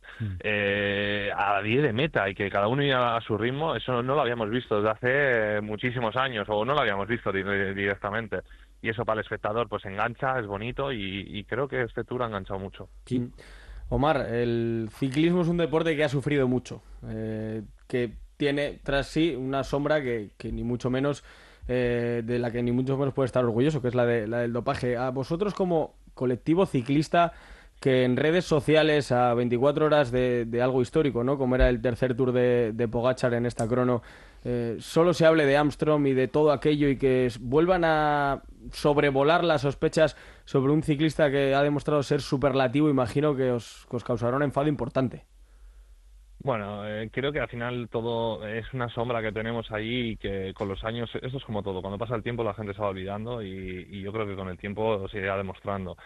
eh, a diez de meta y que cada uno iba a su ritmo, eso no lo habíamos visto desde hace muchísimos años, o no lo habíamos visto di- directamente. Y eso para el espectador pues engancha, es bonito y, y creo que este tour ha enganchado mucho. Sí. Omar, el ciclismo es un deporte que ha sufrido mucho, eh, que tiene tras sí una sombra que, que ni mucho menos, eh, de la que ni mucho menos puede estar orgulloso, que es la, de, la del dopaje. A vosotros como colectivo ciclista, que en redes sociales a veinticuatro horas de, de algo histórico, ¿no? Como era el tercer Tour de, de Pogačar en esta crono, eh, solo se hable de Armstrong y de todo aquello y que s- vuelvan a sobrevolar las sospechas sobre un ciclista que ha demostrado ser superlativo, imagino que os, que os causará un enfado importante. Bueno, eh, creo que al final todo es una sombra que tenemos ahí y que con los años, esto es como todo, cuando pasa el tiempo la gente se va olvidando y, y yo creo que con el tiempo se irá demostrando.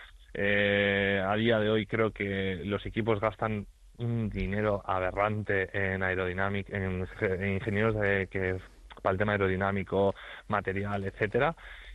Eh, a día de hoy creo que los equipos gastan un dinero aberrante en aerodinámica, en, en ingenieros de, que para el tema aerodinámico, material, etcétera.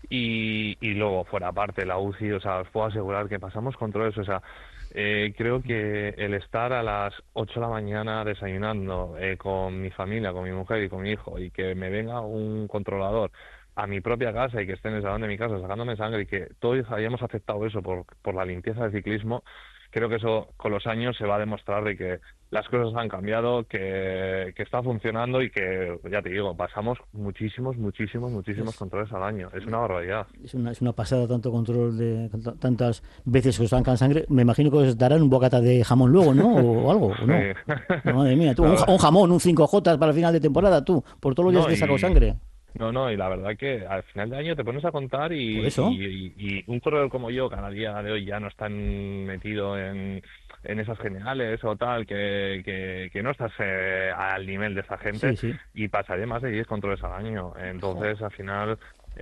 Y, y luego, fuera aparte, la U C I, o sea, os puedo asegurar que pasamos controles, o sea, eh, creo que el estar a las ocho de la mañana desayunando eh, con mi familia, con mi mujer y con mi hijo, y que me venga un controlador a mi propia casa y que esté en el salón de mi casa sacándome sangre y que todos hayamos aceptado eso por, por la limpieza del ciclismo, creo que eso con los años se va a demostrar de que las cosas han cambiado, que, que está funcionando y que, ya te digo, pasamos muchísimos, muchísimos, muchísimos Es- controles al año. Es una barbaridad. Es una, es una pasada tanto control de t- tantas veces que os sacan sangre. Me imagino que os darán un bocata de jamón luego, ¿no? O algo, ¿o no? Sí. Madre mía, tú, un, ja- un jamón, un cinco jotas para el final de temporada, tú, por todos los días No, que saco y- sangre. No, no, y la verdad que al final de año te pones a contar y, Por eso. y, y- y un corredor como yo, que a día de hoy ya no está metido en, en esas generales o tal, que, que, que no estás eh, al nivel de esa gente, Sí, sí. y pasaré más de diez controles al año. Entonces, al final,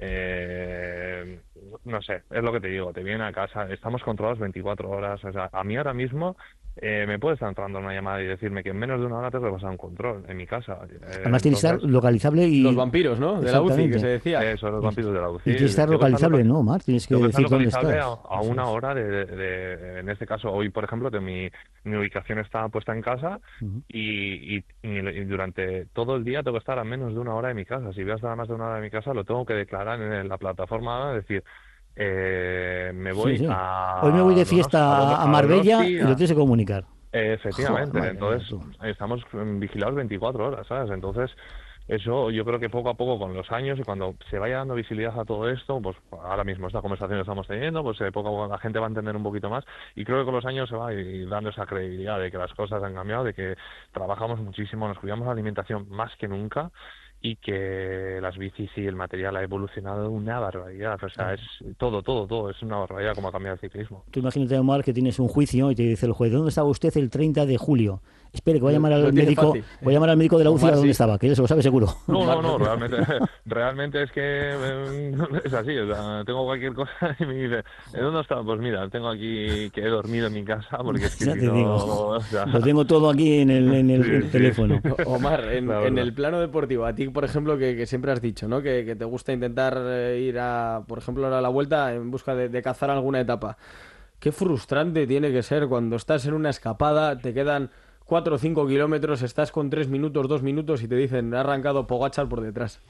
eh, no sé, es lo que te digo, te vienen a casa, estamos controlados veinticuatro horas. O sea, a mí ahora mismo eh, me puede estar entrando una llamada y decirme que en menos de una hora tengo que pasar un control en mi casa. Eh, Además tiene que estar localizable y... Los vampiros, ¿no? De la U C I, que se decía. Eso, los vampiros de la U C I. Y tiene que estar localizable, ¿no, Omar? Tienes que decir dónde estás. A, a una hora de, de, de, en este caso, hoy, por ejemplo, de mi, mi ubicación está puesta en casa uh-huh. y, y, y durante todo el día tengo que estar a menos de una hora de mi casa. Si voy a estar a más de una hora de mi casa, lo tengo que declarar en la plataforma, es decir... Eh, me voy sí, sí. a... Hoy me voy de fiesta a, a, a Marbella a... y lo tienes que comunicar. Eh, efectivamente, Joder, entonces madre, estamos vigilados veinticuatro horas, ¿sabes? Entonces, eso yo creo que poco a poco con los años y cuando se vaya dando visibilidad a todo esto, pues ahora mismo esta conversación que estamos teniendo, pues eh, poco a poco la gente va a entender un poquito más y creo que con los años se va a ir dando esa credibilidad de que las cosas han cambiado, de que trabajamos muchísimo, nos cuidamos la alimentación más que nunca y que las bicis y el material ha evolucionado una barbaridad, o sea, es todo, todo, todo, es una barbaridad como ha cambiado el ciclismo. Tú imagínate, Omar, que tienes un juicio y te dice el juez, ¿dónde estaba usted el treinta de julio? Espere, que voy a llamar al médico, fácil. voy a llamar al médico de la U C I a dónde sí. estaba, que él se lo sabe seguro. No, no, no, realmente, realmente es que eh, es así, o sea, tengo cualquier cosa y me dice, ¿dónde estaba? Pues mira, tengo aquí que he dormido en mi casa porque es que ya si te no, digo, o sea... lo tengo todo aquí en el, en el, sí, el sí. teléfono. Omar, en, en el plano deportivo, a ti, por ejemplo, que, que siempre has dicho, ¿no? Que, que te gusta intentar eh, ir a, por ejemplo, a la vuelta en busca de, de cazar alguna etapa. Qué frustrante tiene que ser cuando estás en una escapada, te quedan cuatro o cinco kilómetros, estás con tres minutos, dos minutos y te dicen, ha arrancado Pogačar por detrás.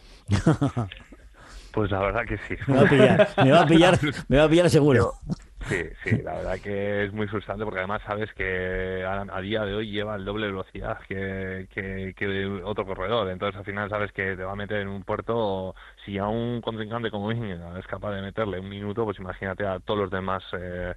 Pues la verdad que sí. Me va a pillar, me va a pillar, me va a pillar seguro. Yo, sí, sí, la verdad que es muy frustrante porque además sabes que a, a día de hoy lleva el doble de velocidad que, que, que otro corredor. Entonces al final sabes que te va a meter en un puerto. Si a un contrincante como Vingegaard es capaz de meterle un minuto, pues imagínate a todos los demás eh,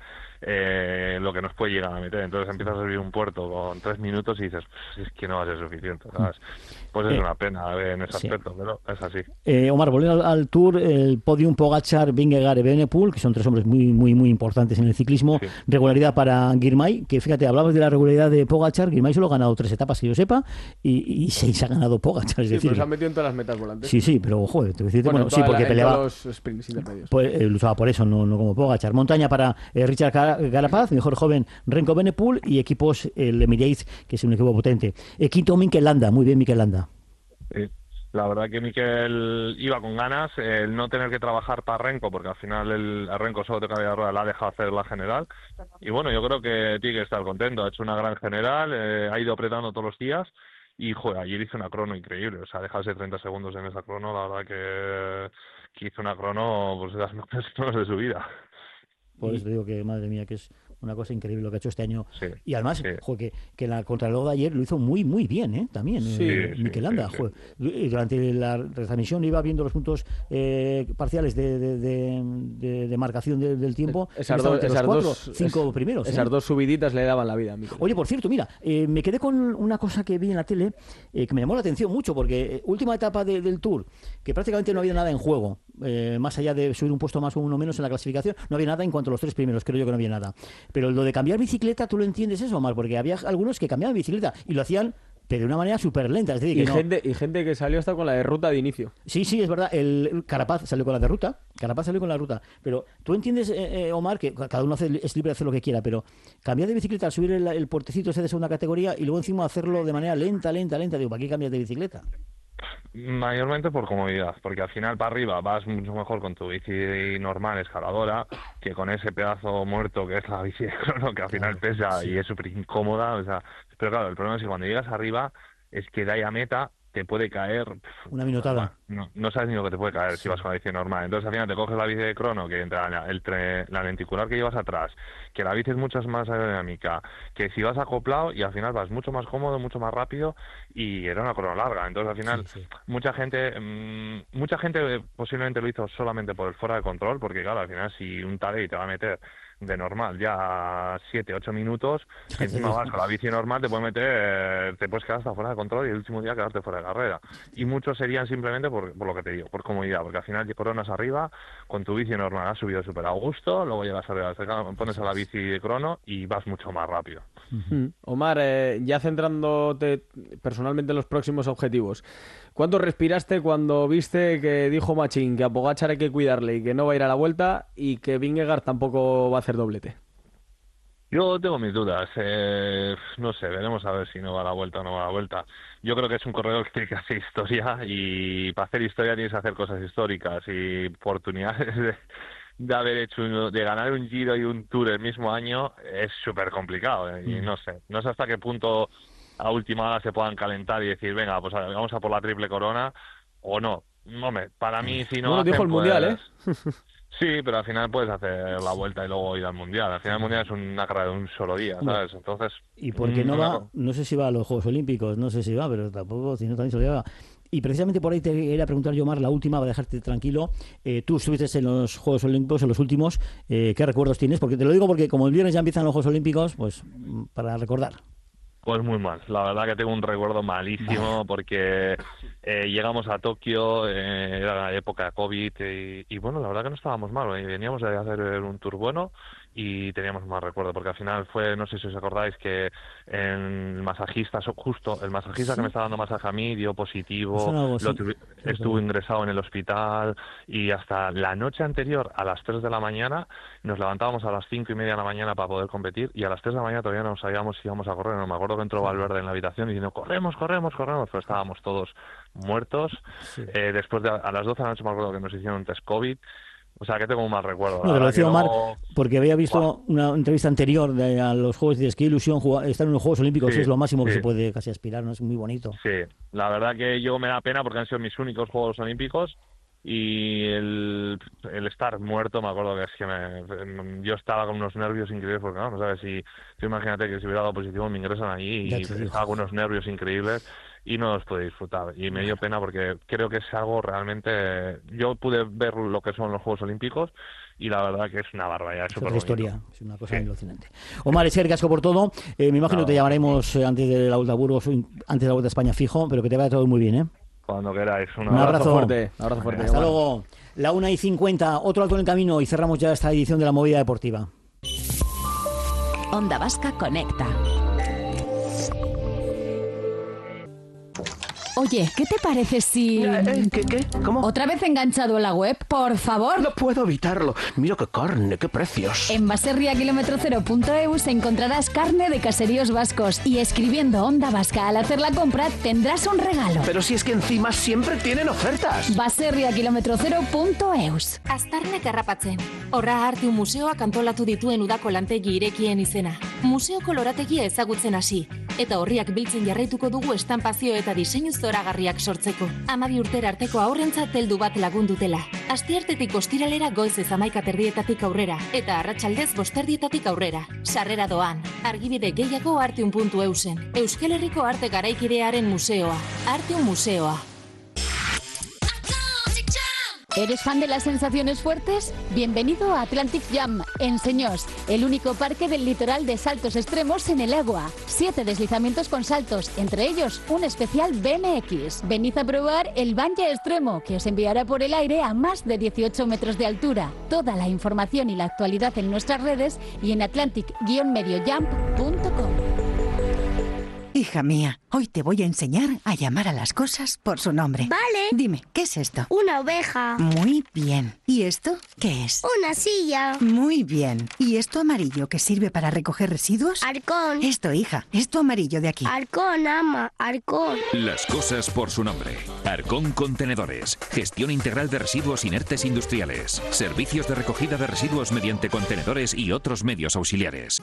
eh, lo que nos puede llegar a meter. Entonces empiezas a subir un puerto con tres minutos y dices, pues es que no va a ser suficiente, ¿sabes? Pues es eh, una pena en ese sí. aspecto, pero es así. Eh, Omar, volviendo al, al Tour, el podium Pogačar, Vingegaard y Evenepoel, que son tres hombres muy, muy, muy importantes en el ciclismo. Sí. Regularidad para Girmay, que fíjate, hablabas de la regularidad de Pogačar. Girmay solo ha ganado tres etapas, que yo sepa, y, y seis ha ganado Pogačar. Es sí, decir, pero se han metido en todas las metas volantes. Sí, sí, pero joder, te voy a decir, bueno, bueno sí, porque la, peleaba. Los sprints intermedios. Pues, eh, luchaba por eso, no, no como Pogačar. Montaña para eh, Richard Carapaz, mejor joven Renko Evenepoel, y equipos el Emirates, que es un equipo potente. Eh, quinto, Mikel Landa, muy bien Mikel Landa. Sí. La verdad que Mikel iba con ganas, el no tener que trabajar para Renko, porque al final el, a Renko solo te cabía la rueda, la ha dejado hacer la general. Y bueno, yo creo que tiene que estar contento, ha hecho una gran general, eh, ha ido apretando todos los días y joder, ayer hizo una crono increíble, o sea, dejarse treinta segundos en esa crono, la verdad que, que hizo una crono pues de las mejores cronos de su vida. Por eso te digo que, madre mía, que es una cosa increíble lo que ha hecho este año. Sí, y además, sí. joder, que, que la contrarreloj de ayer lo hizo muy, muy bien, ¿eh? También, sí, eh, sí, Mikel Landa. Sí, joder. sí. Durante la retransmisión iba viendo los puntos eh, parciales de, de, de, de, de marcación de, del tiempo. Esas, do, esas los cuatro, dos, cinco es, primeros. Esas ¿eh? dos subiditas le daban la vida a Mikel. Oye, por cierto, mira, eh, me quedé con una cosa que vi en la tele eh, que me llamó la atención mucho, porque eh, última etapa de, del Tour, que prácticamente no había nada en juego, eh, más allá de subir un puesto más o uno menos en la clasificación, no había nada en cuanto a los tres primeros, creo yo que no había nada. Pero lo de cambiar bicicleta, ¿tú lo entiendes eso, Omar? Porque había algunos que cambiaban bicicleta y lo hacían pero de una manera súper lenta. Es decir, y, que gente, no... y gente que salió hasta con la de ruta de inicio. Sí, sí, es verdad. El, el Carapaz salió con la de ruta. Carapaz salió con la ruta. Pero tú entiendes, eh, eh, Omar, que cada uno hace, es libre de hacer lo que quiera, pero cambiar de bicicleta, subir el, el puertecito ese de segunda categoría y luego encima hacerlo de manera lenta, lenta, lenta. Digo, ¿para qué cambias de bicicleta? Mayormente por comodidad, porque al final para arriba vas mucho mejor con tu bici normal escaladora que con ese pedazo muerto que es la bici de crono, que al final pesa sí. y es súper incómoda. O sea, pero claro, el problema es que cuando llegas arriba es que de ahí a meta te puede caer una minutada. No, no sabes ni lo que te puede caer sí. si vas con la bici normal. Entonces al final te coges la bici de crono, que entre la, el tre, la lenticular que llevas atrás, que la bici es mucho más aerodinámica, que si vas acoplado y al final vas mucho más cómodo, mucho más rápido y era una crono larga. Entonces al final sí, sí. mucha gente mmm, mucha gente posiblemente lo hizo solamente por el fuera de control, porque claro, al final si un Tadej te va a meter de normal ya siete, ocho minutos, y encima vas con la bici normal, te puede meter, te puedes quedar hasta fuera de control y el último día quedarte fuera de carrera. Y muchos serían simplemente por, por lo que te digo, por comodidad, porque al final coronas arriba, con tu bici normal has subido súper a gusto, luego llegas arriba, te pones a la bici de crono y vas mucho más rápido. Uh-huh. Omar, eh, ya centrándote personalmente en los próximos objetivos, ¿cuánto respiraste cuando viste que dijo Machín que a Pogačar hay que cuidarle y que no va a ir a la vuelta y que Vingegaard tampoco va a hacer doblete? Yo tengo mis dudas. Eh, no sé, veremos a ver si no va a la vuelta o no va a la vuelta. Yo creo que es un corredor que tiene que hacer historia y para hacer historia tienes que hacer cosas históricas y oportunidades de, de haber hecho, uno- de ganar un Giro y un Tour el mismo año es súper complicado. eh, Y no sé, no sé hasta qué punto a última hora se puedan calentar y decir, venga, pues a ver, vamos a por la triple corona o no. Hombre, para mí si no Bueno, dijo hacen, el Mundial, ¿eh? pues, sí, pero al final puedes hacer la vuelta y luego ir al Mundial. Al final el Mundial es una carrera de un solo día, ¿sabes? Entonces... Y porque mm, no una va, co- no sé si va a los Juegos Olímpicos, no sé si va, pero tampoco, si no también se lo lleva. Y precisamente por ahí te quería preguntar yo, Mar, la última, para dejarte tranquilo. Eh, tú estuviste en los Juegos Olímpicos, en los últimos, eh, ¿qué recuerdos tienes? Porque te lo digo porque como el viernes ya empiezan los Juegos Olímpicos, pues mm, para recordar. Pues muy mal, la verdad que tengo un recuerdo malísimo porque eh, llegamos a Tokio, eh, era la época de COVID y, y bueno, la verdad que no estábamos mal, eh, veníamos de hacer un tour bueno y teníamos más recuerdo porque al final fue, no sé si os acordáis que el masajista, so- justo el masajista Sí. que me estaba dando masaje a mí dio positivo, Suena algo lo así. tuvi- Sí, sí, estuvo sí. ingresado en el hospital y hasta la noche anterior a las tres de la mañana nos levantábamos a las cinco y media de la mañana para poder competir y a las tres de la mañana todavía no sabíamos si íbamos a correr. No me acuerdo que entró Valverde en la habitación diciendo corremos, corremos, corremos, pero estábamos todos muertos. Eh, después de a las doce de la noche me acuerdo que nos hicieron un test COVID. O sea que tengo un mal recuerdo. No, la te lo verdad decía que Omar, luego- porque había visto una entrevista anterior de, a los Juegos y es que ilusión jugar- estar en los Juegos Olímpicos Sí, es lo máximo que sí. se puede casi aspirar, ¿no? Es muy bonito. Sí, la verdad que yo me da pena porque han sido mis únicos Juegos Olímpicos y el, el estar muerto, me acuerdo que es que me, yo estaba con unos nervios increíbles porque no, no sabes si, tú imagínate que si hubiera dado positivo me ingresan allí Ya y te digo. estaba con unos nervios increíbles y no los pude disfrutar y me dio pena porque creo que es algo realmente, yo pude ver lo que son los Juegos Olímpicos y la verdad que es una barbaridad, es Es súper otra bonito. historia, es una cosa alucinante. Omar, es que casco por todo. Eh, me imagino que te llamaremos eh, antes de la Vuelta a Burgos, o in- antes de la Vuelta a España fijo, pero que te vaya todo muy bien, ¿eh? Cuando queráis, un Un abrazo fuerte, abrazo fuerte. Hasta Omar. luego. La una y cincuenta, otro alto en el camino y cerramos ya esta edición de la Movida Deportiva. Onda Vasca Conecta. Oye, ¿qué te parece si... ¿Qué, qué? ¿Cómo? ¿Otra vez enganchado a la web? Por favor. No puedo evitarlo. Mira qué carne, qué precios. En baserria kilómetro cero punto e u encontrarás carne de caseríos vascos y escribiendo Onda Vasca al hacer la compra tendrás un regalo. Pero si es que encima siempre tienen ofertas. baserria kilómetro cero punto e u. Aztarnek harrapatzen. Horra Artiu Museoak antolatu dituen udako lantegi irekien izena. Museoko lorategia ezagutzen hasi. Eta horriak biltzen jarraituko dugu estampazio eta diseinu zoragarriak sortzeko. Hamabi urtera arteko aurrentzat heldu bat lagundutela. Asteartetik ostiralera goizez hamaika terdietatik aurrera. Eta arratsaldez bosterdietatik aurrera. Sarrera doan. Argibide gehiago artium puntu e u zen. Euskal Herriko arte garaikidearen museoa. Artium Museoa. ¿Eres fan de las sensaciones fuertes? Bienvenido a Atlantic Jam, en Señós, el único parque del litoral de saltos extremos en el agua. Siete deslizamientos con saltos, entre ellos un especial B M X. Venid a probar el bungee extremo, que os enviará por el aire a más de dieciocho metros de altura. Toda la información y la actualidad en nuestras redes y en atlantic guion medio jump punto com. Hija mía, hoy te voy a enseñar a llamar a las cosas por su nombre. Vale. Dime, ¿qué es esto? Una oveja. Muy bien. ¿Y esto qué es? Una silla. Muy bien. ¿Y esto amarillo que sirve para recoger residuos? Arcón. Esto, hija, esto amarillo de aquí. Arcón, ama. Arcón. Las cosas por su nombre. Arcón Contenedores. Gestión integral de residuos inertes industriales. Servicios de recogida de residuos mediante contenedores y otros medios auxiliares.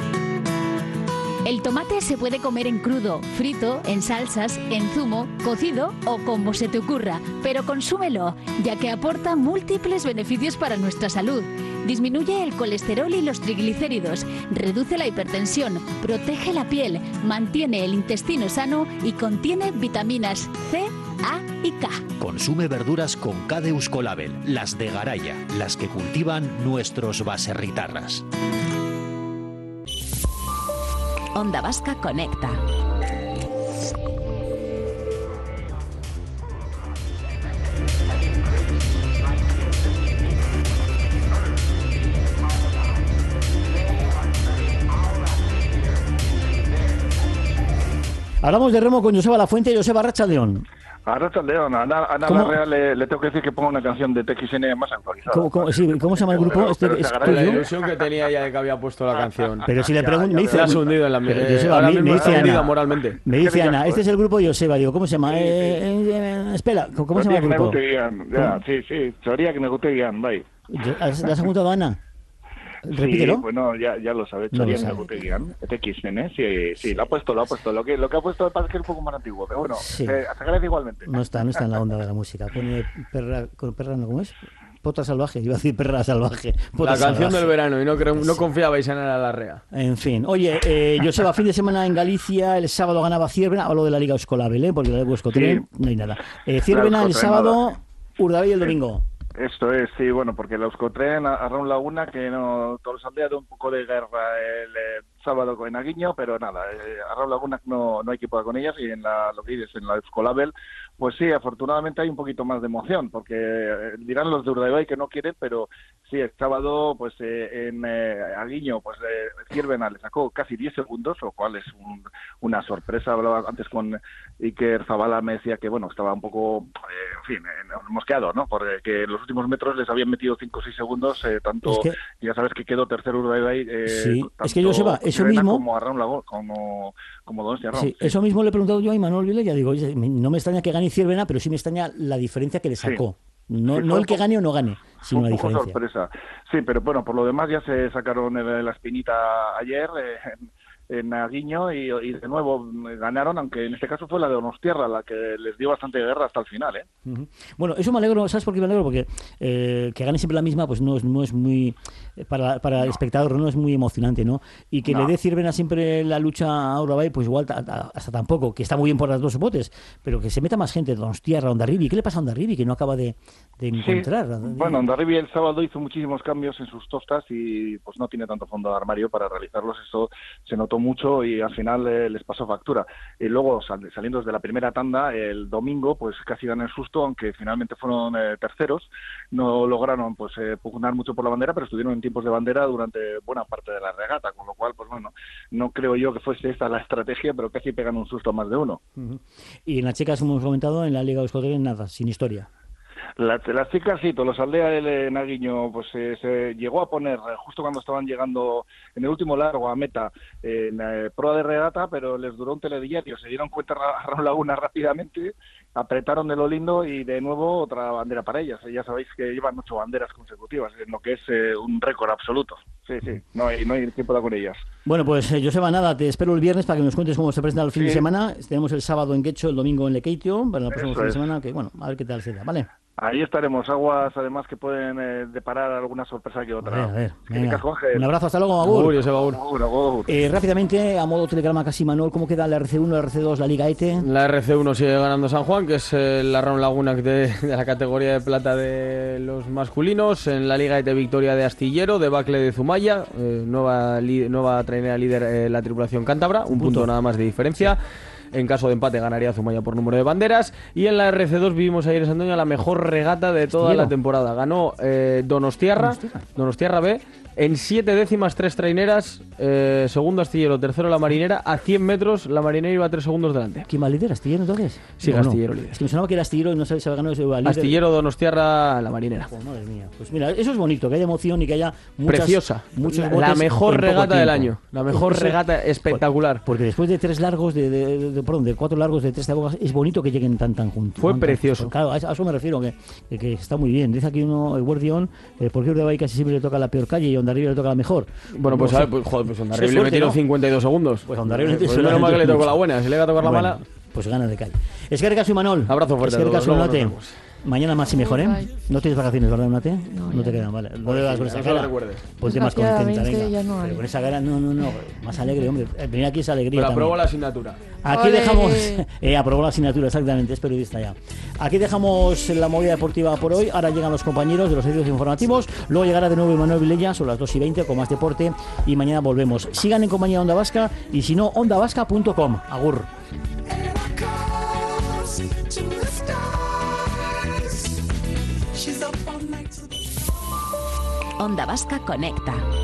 El tomate se puede comer en crudo, frito, en salsas, en zumo, cocido o como se te ocurra, pero consúmelo, ya que aporta múltiples beneficios para nuestra salud. Disminuye el colesterol y los triglicéridos, reduce la hipertensión, protege la piel, mantiene el intestino sano y contiene vitaminas C, A y K. Consume verduras con K de Euskolabel, las de Garaya, las que cultivan nuestros baserritarras. Onda Vasca Conecta. Hablamos de remo con Joseba Lafuente y Joseba Arratsaldeon. Arracha León, a Ana, Ana Larrea le, le tengo que decir que ponga una canción de T X N más actualizada. ¿Cómo, cómo, sí, ¿cómo se llama el grupo? Pero, este, pero es, se la ilusión que tenía ella de que había puesto la canción. Pero si le pregunto, me dice... La has hundido en la pero, eh, Joseba, ahora me, mismo me dice está Ana, moralmente. me dice Ana, este es el grupo de Joseba, digo, ¿cómo se llama? Sí, sí. Eh, eh, espera, ¿cómo se llama el grupo? Ya, sí, sí, Soría que me guste guian, bye. ¿La has apuntado a Ana? Repítelo. Sí, bueno, ya, ya lo sabes, No lo Soría que sabe. me guste guian, T X N, sí, sí, lo ha puesto, lo ha puesto. Lo que, lo que ha puesto pasa que es un poco más antiguo, pero bueno, Sí. se, se agradece igualmente. No está, no está en la onda de la música. Pone perra, con perra, ¿no? ¿Cómo es? Potra salvaje, iba a decir perra salvaje. Potra La canción salvaje. del verano, y no, creo, no confiabais en Ana Larrea. En fin, oye, eh, Joseba, fin de semana en Galicia, el sábado ganaba Ciervena, hablo de la Liga Euskotren, ¿eh? Porque la Liga Euskotren Sí. no hay nada. Eh, Ciervena La el Euskotren, sábado, nada. Urdabey el domingo. Esto es, sí, bueno, porque la Euskotren a, a Raúl Laguna, que no, todos los días de un poco de guerra el eh, sábado con Aguiño, pero nada, eh, a Raúl Laguna no, no hay que poder con ellas, y en la, lo que dices, en la Euskolabel, pues sí, afortunadamente hay un poquito más de emoción, porque eh, dirán los de Urdaibai que no quieren, pero sí, el sábado, pues eh, en eh, Aguiño, pues eh, Ciervena le sacó casi diez segundos, lo cual es un, una sorpresa. Hablaba antes con Iker Zabala, me decía que, bueno, estaba un poco, eh, en fin, eh, mosqueado, ¿no? Porque en los últimos metros les habían metido cinco o seis segundos, eh, tanto, Es que- ya sabes que quedó tercero Urdaibai, eh, Sí, tanto es que Joseba, eso Ciervena mismo- como a Raúl Laguna, como, como Donostia Raúl. Sí, eso mismo le he preguntado yo a Imanol Vilella, digo, oye, me- no me extraña que gane Ciervena, pero sí me extraña la diferencia que le Sí. sacó. No, Sí, no fue el que un gane o no gane, sino un la poco diferencia. sorpresa. Sí, pero bueno, por lo demás ya se sacaron el- la espinita ayer eh, en, en Aguiño y, y de nuevo ganaron, aunque en este caso fue la de Donostiarra la que les dio bastante guerra hasta el final, ¿eh? Ujú. Bueno, eso me alegro, ¿sabes por qué me alegro? Porque eh, que gane siempre la misma, pues no es, no es muy, eh, para, para el espectador no es muy emocionante, ¿no? Y que No. le dé Ciervena siempre la lucha a Urdaibai, pues igual ta- ta- hasta tampoco, que está muy bien por las dos botes, pero que se meta más gente, Donostiarra, Hondarribi. ¿Qué le pasa a Hondarribi que no acaba de, de encontrar? Sí. Bueno, Hondarribi el sábado hizo muchísimos cambios en sus tostas y pues no tiene tanto fondo de armario para realizarlos, eso se notó mucho y al final eh, les pasó factura. Y luego sal- saliendo desde la primera tanda, el domingo pues casi dan el susto, aunque finalmente fueron eh, terceros, no lograron pues eh, pugnar mucho por la bandera, pero estuvieron en tiempos de bandera durante buena parte de la regata, con lo cual pues bueno, no creo yo que fuese esta la estrategia, pero casi pegan un susto a más de uno. Ujú. Y en las chicas, como hemos comentado, en la Liga Euskotren, nada, sin historia. La- Las chicas, sí, los aldea de Naguiño, pues eh, se llegó a poner eh, justo cuando estaban llegando en el último largo a meta en eh, proa de regata, pero les duró un telediario, se dieron cuenta a Raúl Laguna rápidamente, apretaron de lo lindo y de nuevo otra bandera para ellas. Ya sabéis que llevan ocho banderas consecutivas, en lo que es eh, un récord absoluto. Sí, sí, no hay, no hay tiempo con ellas. Bueno, pues eh, Joseba, nada, te espero el viernes para que nos cuentes cómo se presenta el fin Sí. de semana. Tenemos el sábado en Quecho, el domingo en Lekeitio, para el próximo Eso fin de es. semana, que bueno, a ver qué tal se da, ¿vale? Ahí estaremos, aguas además que pueden eh, deparar alguna sorpresa que otra. A ver, a ver, Es que venga. te casco, Ángel. Un abrazo, hasta luego, Agur. Agur, Joseba, agur. Agur, agur. Eh, rápidamente, a modo telegrama casi, Manuel, ¿cómo queda la R C uno, la R C dos, la Liga E T E? La R C uno sigue ganando San Juan, que es eh, la Raúl Laguna de, de la categoría de plata de los masculinos. En la Liga E T E, victoria de Astillero, de Bacle de Zumaya, eh, nueva, li- nueva trainera líder eh, la tripulación cántabra, un punto. punto nada más de diferencia. En caso de empate ganaría Zumaya por número de banderas. Y en la R C dos vivimos ayer en Santoña la mejor regata de toda Astillero. la temporada. Ganó eh, Donostiarra, Donostiarra. Donostiarra B, en siete décimas, tres traineras. Eh, segundo Astillero, tercero la Marinera. A cien metros la Marinera iba tres segundos delante. ¿Quién va líder? ¿Astillero entonces? Sí, ¿O no? Astillero líder. Es que me sonaba que era Astillero y no sabes si había ganado ese líder. Astillero, Donostiarra, la Marinera. Oh, madre mía. Pues mira, eso es bonito, que haya emoción y que haya muchas, Preciosa. muchos La- botes la mejor en poco regata del tiempo. año. La mejor Eso- regata espectacular. Porque después de tres largos, de, de, de- de- perdón, de cuatro largos, de tres tabogas, es bonito que lleguen tan tan juntos. Fue ¿no? Tan- precioso. Claro, a eso, a eso me refiero, que, que, que está muy bien. Dice aquí uno, el Guardión, eh, ¿por qué Urdaibai casi siempre le toca la peor calle y Hondarribia le toca la mejor? Bueno, pues No a sé. ver, pues, joder, pues Eso Hondarribia es le suerte, metieron ¿no? cincuenta y dos segundos. Pues Hondarribia pues le- menos mal que le tocó mucho. la buena. Si le va a tocar la Bueno, mala. pues gana de calle. Es que caso y Manol. Abrazo fuerte a Es que todos, caso, luego nos Unate. vemos. Mañana más y mejor, ¿eh? Bye. No tienes vacaciones, ¿verdad, Unate? No, te quedan, vale. No le das con esa no se lo cara. recuerdes. Ponte más contenta, Desgraciadamente, venga. ya no hay. Pero con esa cara, no, no, no. Más alegre, hombre. Venir aquí es alegría Pero también. aprobó la asignatura. Aquí Ole. dejamos, eh, aprobó la asignatura, exactamente, es periodista ya. Aquí dejamos la movida deportiva por hoy. Ahora llegan los compañeros de los servicios informativos. Luego llegará de nuevo Manuel Vilella, son las dos y veinte con más deporte. Y mañana volvemos. Sigan en compañía de Onda Vasca y si no, onda vasca punto com. Agur. Onda Vasca conecta.